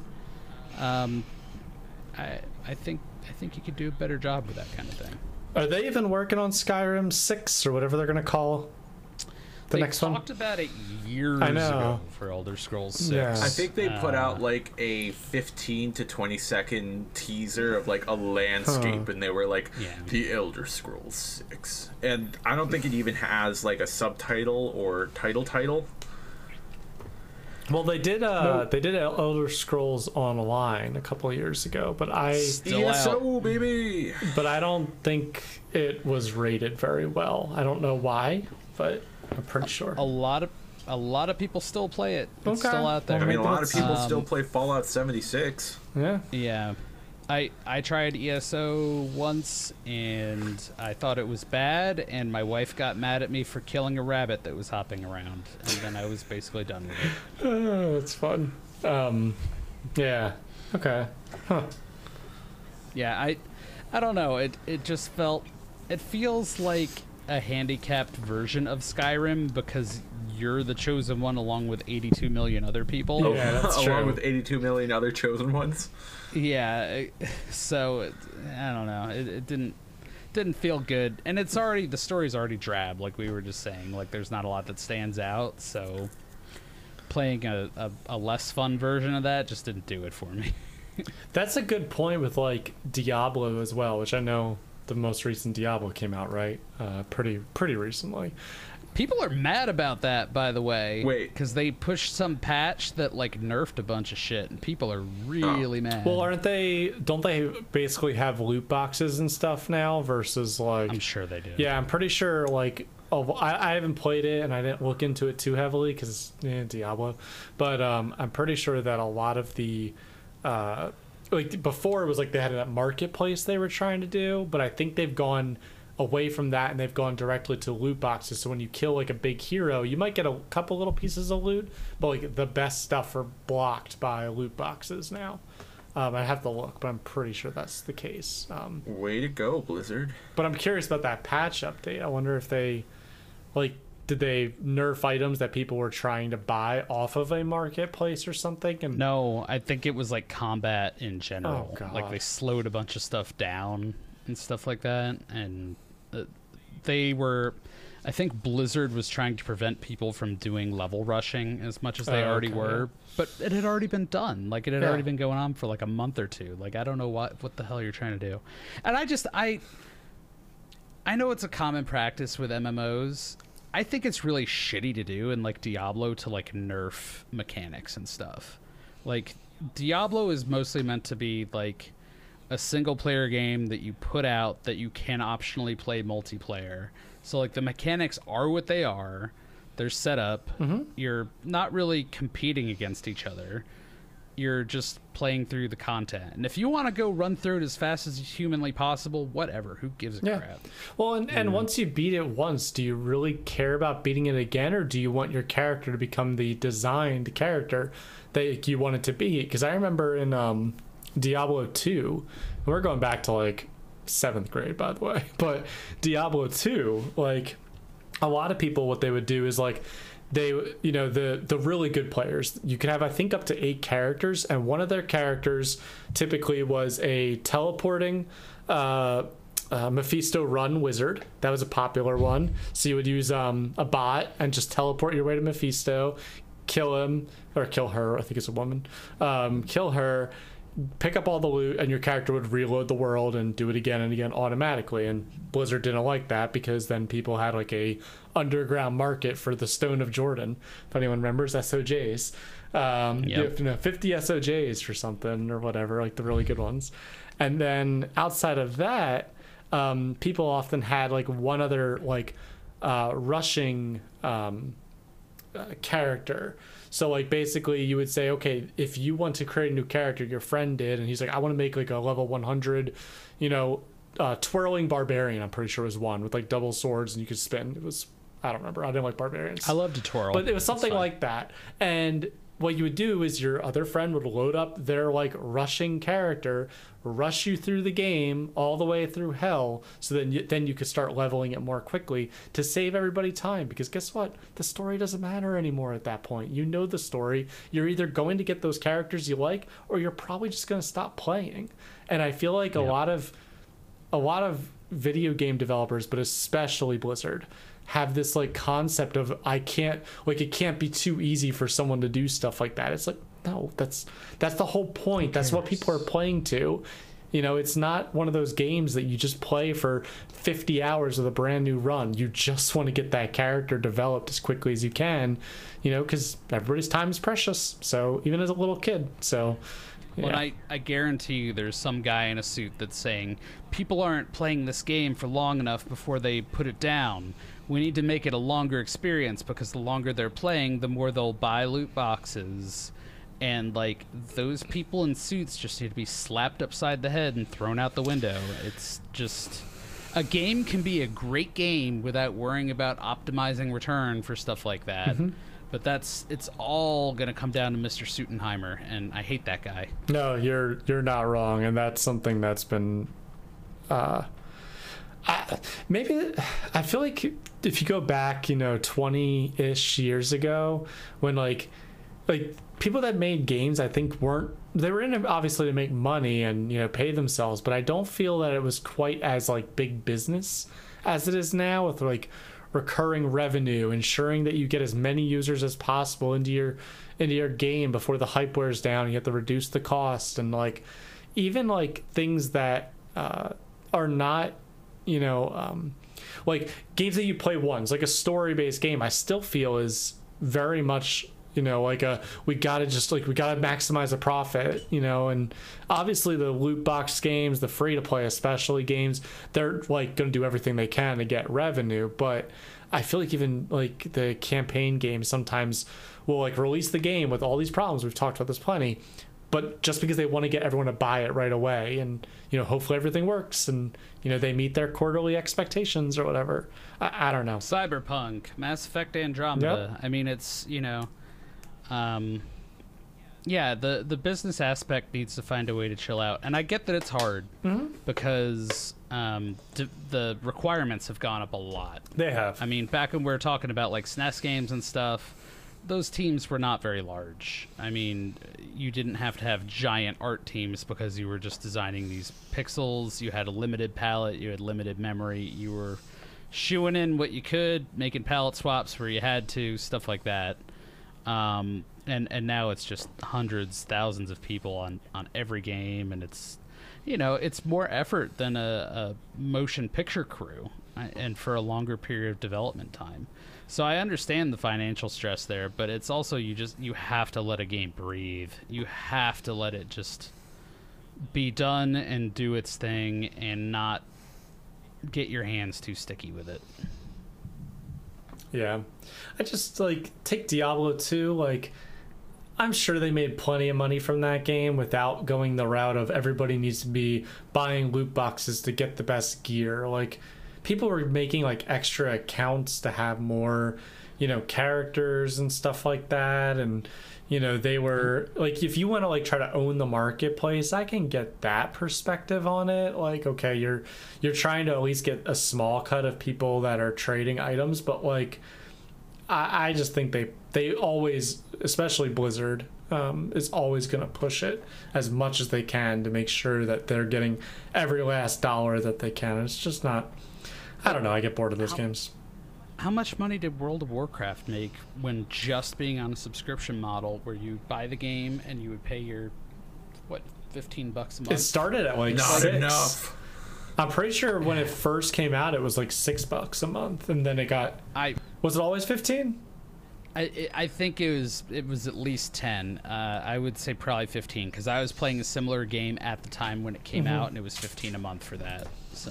I think you could do a better job with that kind of thing. Are they even working on Skyrim 6 or whatever they're going to call the next one? They talked about it years ago for Elder Scrolls 6. Yeah. I think they put out like a 15 to 20 second teaser of like a landscape, and they were like, the Elder Scrolls 6. And I don't think it even has like a subtitle or title. Well, they did Elder Scrolls Online a couple of years ago, but ESO, baby. But I don't think it was rated very well. I don't know why, but I'm pretty sure. A lot of people still play it. It's still out there. I mean, a lot of people still play Fallout 76. Yeah. I tried ESO once, and I thought it was bad, and my wife got mad at me for killing a rabbit that was hopping around, and then I was basically done with it. Oh, that's fun. Yeah. Okay. Huh. Yeah, I don't know. It just feels like a handicapped version of Skyrim because you're the chosen one along with 82 million other people. Yeah, that's true. Along with 82 million other chosen ones. Yeah, so I don't know. It didn't feel good, and the story's already drab, like we were just saying. Like there's not a lot that stands out. So playing a less fun version of that just didn't do it for me. That's a good point with like Diablo as well, which I know the most recent Diablo came out pretty recently. People are mad about that, by the way. Wait. Because they pushed some patch that, like, nerfed a bunch of shit, and people are really mad. Well, don't they basically have loot boxes and stuff now versus, like... I'm sure they do. Yeah, I'm pretty sure, like... I haven't played it, and I didn't look into it too heavily, because, Diablo. But I'm pretty sure that a lot of the... like, before it was like they had a marketplace they were trying to do, but I think they've gone away from that and they've gone directly to loot boxes. So when you kill like a big hero, you might get a couple little pieces of loot, but like the best stuff are blocked by loot boxes now. I have to look, but I'm pretty sure that's the case. Way to go, Blizzard. But I'm curious about that patch update. I wonder if they did they nerf items that people were trying to buy off of a marketplace or something? And no, I think it was like combat in general. Oh, God. Like they slowed a bunch of stuff down and stuff like that, and I think Blizzard was trying to prevent people from doing level rushing as much as they already were, but it had already been done. Like it had already been going on for like a month or two. Like I don't know what the hell you're trying to do. And I know it's a common practice with MMOs. I think it's really shitty to do in like Diablo to like nerf mechanics and stuff. Like Diablo is mostly meant to be like a single player game that you put out that you can optionally play multiplayer. So like the mechanics are what they are. They're set up. You're not really competing against each other. You're just playing through the content. And if you want to go run through it as fast as humanly possible, whatever. Who gives a crap? Well, and once you beat it once, do you really care about beating it again, or do you want your character to become the designed character that you want it to be? Because I remember in Diablo 2, and we're going back to like 7th grade, by the way, but Diablo 2, like a lot of people, what they would do is like the really good players, you could have I think up to 8 characters, and one of their characters typically was a teleporting Mephisto run wizard. That was a popular one. So you would use a bot and just teleport your way to Mephisto, kill him or kill her, I think it's a woman, kill her, pick up all the loot, and your character would reload the world and do it again and again automatically. And Blizzard didn't like that because then people had like a underground market for the Stone of Jordan, if anyone remembers SOJs. You have 50 SOJs for something or whatever, like the really good ones. And then outside of that, people often had like one other like rushing character. So like basically you would say, okay, if you want to create a new character, your friend did, and he's like, I want to make like a level 100, twirling barbarian, I'm pretty sure was one with like double swords and you could spin. It was, I don't remember. I didn't like barbarians. I love to twirl. But it was something like that. And what you would do is your other friend would load up their like rushing character, rush you through the game all the way through hell, so then you could start leveling it more quickly to save everybody time. Because guess what? The story doesn't matter anymore at that point. You know the story. You're either going to get those characters you like, or you're probably just going to stop playing. And I feel like a lot of video game developers, but especially Blizzard, have this like concept of it can't be too easy for someone to do stuff like that. It's like, no, that's the whole point. That's what people are playing to. It's not one of those games that you just play for 50 hours with a brand new run. You just want to get that character developed as quickly as you can, because everybody's time is precious. So even as a little kid, so. Yeah. Well, I guarantee you there's some guy in a suit that's saying, people aren't playing this game for long enough before they put it down. We need to make it a longer experience, because the longer they're playing, the more they'll buy loot boxes. And, like, those people in suits just need to be slapped upside the head and thrown out the window. It's just... A game can be a great game without worrying about optimizing return for stuff like that. Mm-hmm. But it's all going to come down to Mr. Suitenheimer, and I hate that guy. No, you're not wrong, and that's something that's been... I feel like if you go back, 20-ish years ago, when like people that made games, I think they were in it obviously to make money and pay themselves, but I don't feel that it was quite as like big business as it is now, with like recurring revenue, ensuring that you get as many users as possible into your game before the hype wears down. You have to reduce the cost, and like even like things that are not like games that you play once, like a story-based game, I still feel is very much we gotta maximize the profit, and obviously the loot box games, the free-to-play especially games, they're like gonna do everything they can to get revenue. But I feel like even like the campaign games sometimes will like release the game with all these problems, we've talked about this plenty, but just because they want to get everyone to buy it right away, and hopefully everything works, and they meet their quarterly expectations or whatever. I don't know. Cyberpunk, Mass Effect Andromeda. Yep. I mean, it's the business aspect needs to find a way to chill out, and I get that it's hard because the requirements have gone up a lot. They have. I mean, back when we were talking about like SNES games and stuff, those teams were not very large. I mean, you didn't have to have giant art teams because you were just designing these pixels. You had a limited palette. You had limited memory. You were shoeing in what you could, making palette swaps where you had to, stuff like that. And now it's just hundreds, thousands of people on every game, and it's it's more effort than a motion picture crew, and for a longer period of development time. So I understand the financial stress there, but it's also you have to let a game breathe. You have to let it just be done and do its thing, and not get your hands too sticky with it. Yeah. I just like take Diablo 2, like I'm sure they made plenty of money from that game without going the route of everybody needs to be buying loot boxes to get the best gear. Like people were making like extra accounts to have more, characters and stuff like that, and they were like, if you want to like try to own the marketplace, I can get that perspective on it. Like, okay, you're trying to at least get a small cut of people that are trading items, but like I just think they always, especially Blizzard, is always going to push it as much as they can to make sure that they're getting every last dollar that they can. It's just not, I don't know, I get bored of those games. How much money did World of Warcraft make when just being on a subscription model where you buy the game and you would pay your, $15 a month? It started at like not 6. Enough. I'm pretty sure when it first came out, it was like $6 a month, and then it got. Was it always 15? I think it was at least 10. I would say probably 15 because I was playing a similar game at the time when it came out, and it was 15 a month for that. So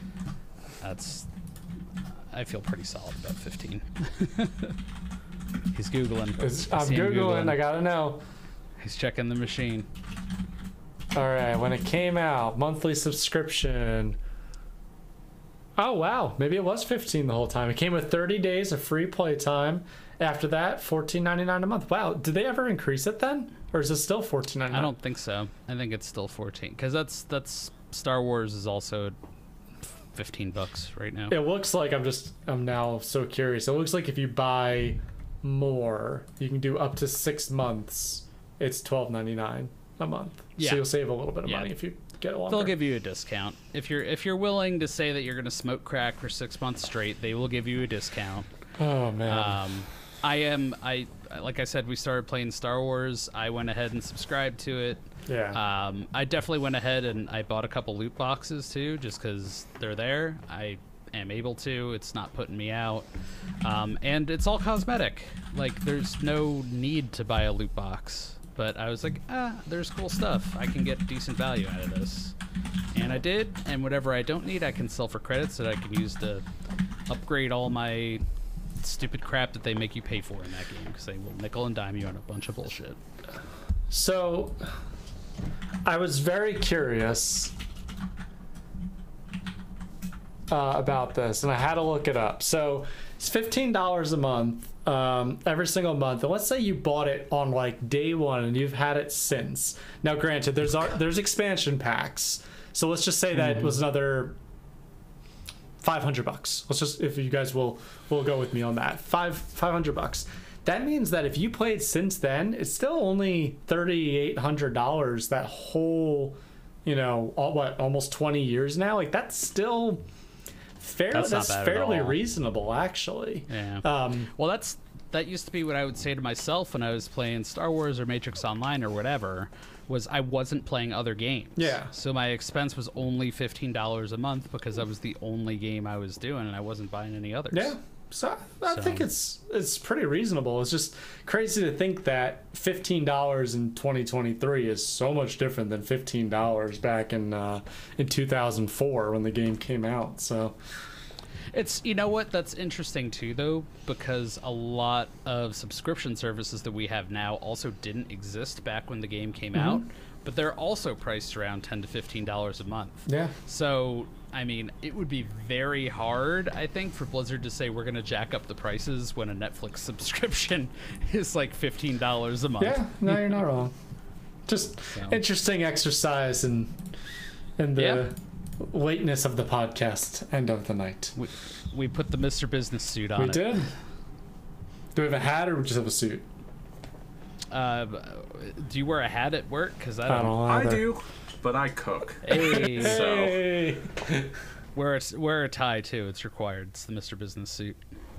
I feel pretty solid about 15. He's Googling. I'm See him Googling. I gotta know. He's checking the machine. All right, when it came out, monthly subscription. Oh wow, maybe it was 15 the whole time. It came with 30 days of free play time. After that, $14.99 a month. Wow, did they ever increase it then, or is it still $14.99? I don't think so. I think it's still 14 because that's Star Wars is also $15 right now. It looks like I'm now so curious. It looks like if you buy more, you can do up to 6 months. It's $12.99 a month. Yeah. So you'll save a little bit of Yeah. money if you get it longer. They'll give you a discount if you're willing to say that you're going to smoke crack for 6 months straight. They will give you a discount. Oh man. I like I said, we started playing Star Wars. I went ahead and subscribed to it. Yeah. I definitely went ahead and I bought a couple loot boxes too, just because they're there. I am able to. It's not putting me out, and it's all cosmetic. Like there's no need to buy a loot box. But I was like, there's cool stuff. I can get decent value out of this, and I did. And whatever I don't need, I can sell for credits that I can use to upgrade all my stupid crap that they make you pay for in that game, because they will nickel and dime you on a bunch of bullshit. So I was very curious about this, and I had to look it up. So it's $15 a month, every single month. And let's say you bought it on like day one and you've had it since. Now, granted, there's expansion packs. So let's just say that it was another $500. Let's just, if you guys will go with me on that, $500. That means that if you played since then, it's still only $3,800. That whole, almost 20 years now. Like that's still fairly reasonable, actually. Yeah. Well, that used to be what I would say to myself when I was playing Star Wars or Matrix Online or whatever. Was I wasn't playing other games. Yeah. So my expense was only $15 a month because that was the only game I was doing, and I wasn't buying any others. Yeah. So I think it's pretty reasonable. It's just crazy to think that $15 in 2023 is so much different than $15 back in 2004 when the game came out. So it's, you know what, that's interesting too though, because a lot of subscription services that we have now also didn't exist back when the game came out, but they're also priced around $10 to $15 a month. Yeah. So I mean, it would be very hard, I think, for Blizzard to say we're going to jack up the prices when a Netflix subscription is like $15 a month. Yeah, no, you're not wrong. Just interesting exercise in the lateness of the podcast end of the night. We put the Mr. Business suit on. We did. Do we have a hat or we just have a suit? Do you wear a hat at work? Because I don't. I do, but I cook. Hey. Hey. Wear a tie too. It's required. It's the Mr. Business suit.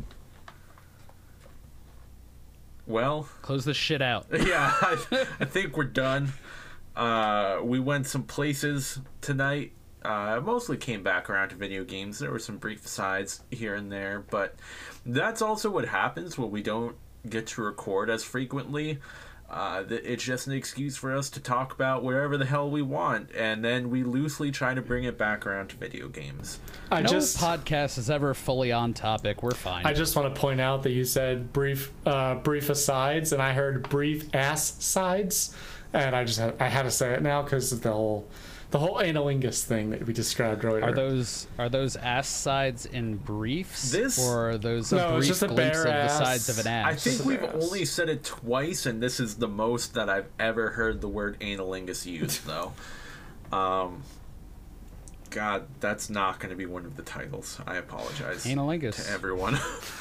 Well, close this shit out. Yeah, I think we're done. We went some places tonight. Mostly came back around to video games. There were some brief asides here and there, but that's also what happens when we don't get to record as frequently. It's just an excuse for us to talk about wherever the hell we want, and then we loosely try to bring it back around to video games. No podcast is ever fully on topic. We're fine. I just want to point out that you said brief asides, and I heard brief ass sides, and I had to say it now because of the whole analingus thing that we described earlier. Are those ass sides in briefs? Or are those a brief just a glimpse of bare the ass. sides of an ass? I think we've only said it twice, and this is the most that I've ever heard the word analingus used, though. God, that's not going to be one of the titles. I apologize analingus to everyone.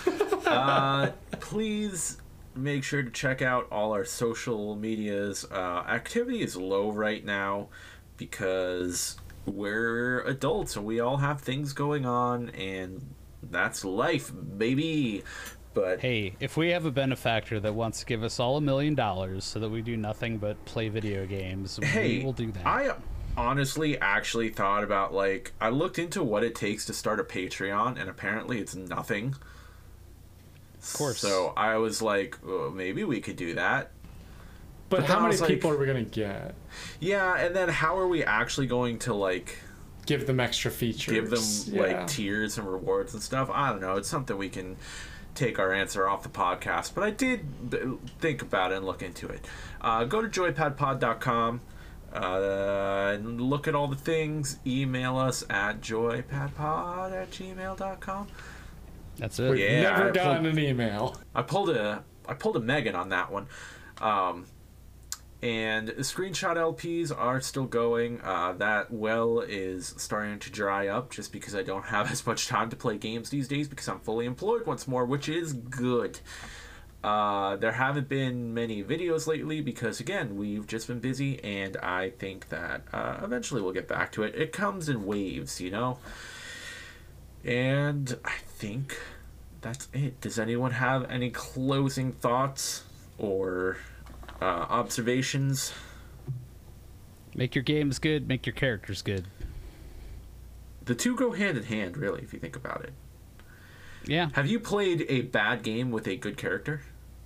Please make sure to check out all our social medias. Activity is low right now, because we're adults and we all have things going on, and that's life, baby. But hey, if we have a benefactor that wants to give us all $1 million so that we do nothing but play video games, we will do that. I honestly actually thought about, I looked into what it takes to start a Patreon, and apparently it's nothing. Of course. So I was like, maybe we could do that. But how many people are we going to get? Yeah, and then how are we actually going to, give them extra features? Give them, tiers and rewards and stuff? I don't know. It's something we can take our answer off the podcast, but I did think about it and look into it. Go to joypadpod.com and look at all the things. Email us at joypadpod@gmail.com. That's it. Yeah, Never gotten an email. I pulled a Megan on that one. And screenshot LPs are still going. That well is starting to dry up just because I don't have as much time to play games these days because I'm fully employed once more, which is good. There haven't been many videos lately because, again, we've just been busy, and I think that eventually we'll get back to it. It comes in waves, you know? And I think that's it. Does anyone have any closing thoughts or observations? Make your games good, make your characters good. The two go hand in hand, really, if you think about it. Yeah. Have you played a bad game with a good character?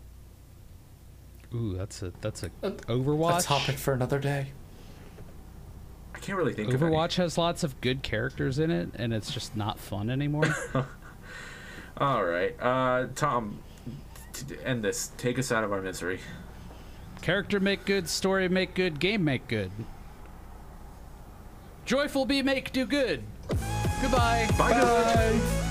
Ooh, that's a Overwatch. A topic for another day. I can't really think of any. Overwatch has lots of good characters in it, and it's just not fun anymore. All right, Tom, to end this, take us out of our misery. Character make good, story make good, game make good. Joyful be make do good. Goodbye. Bye. Good.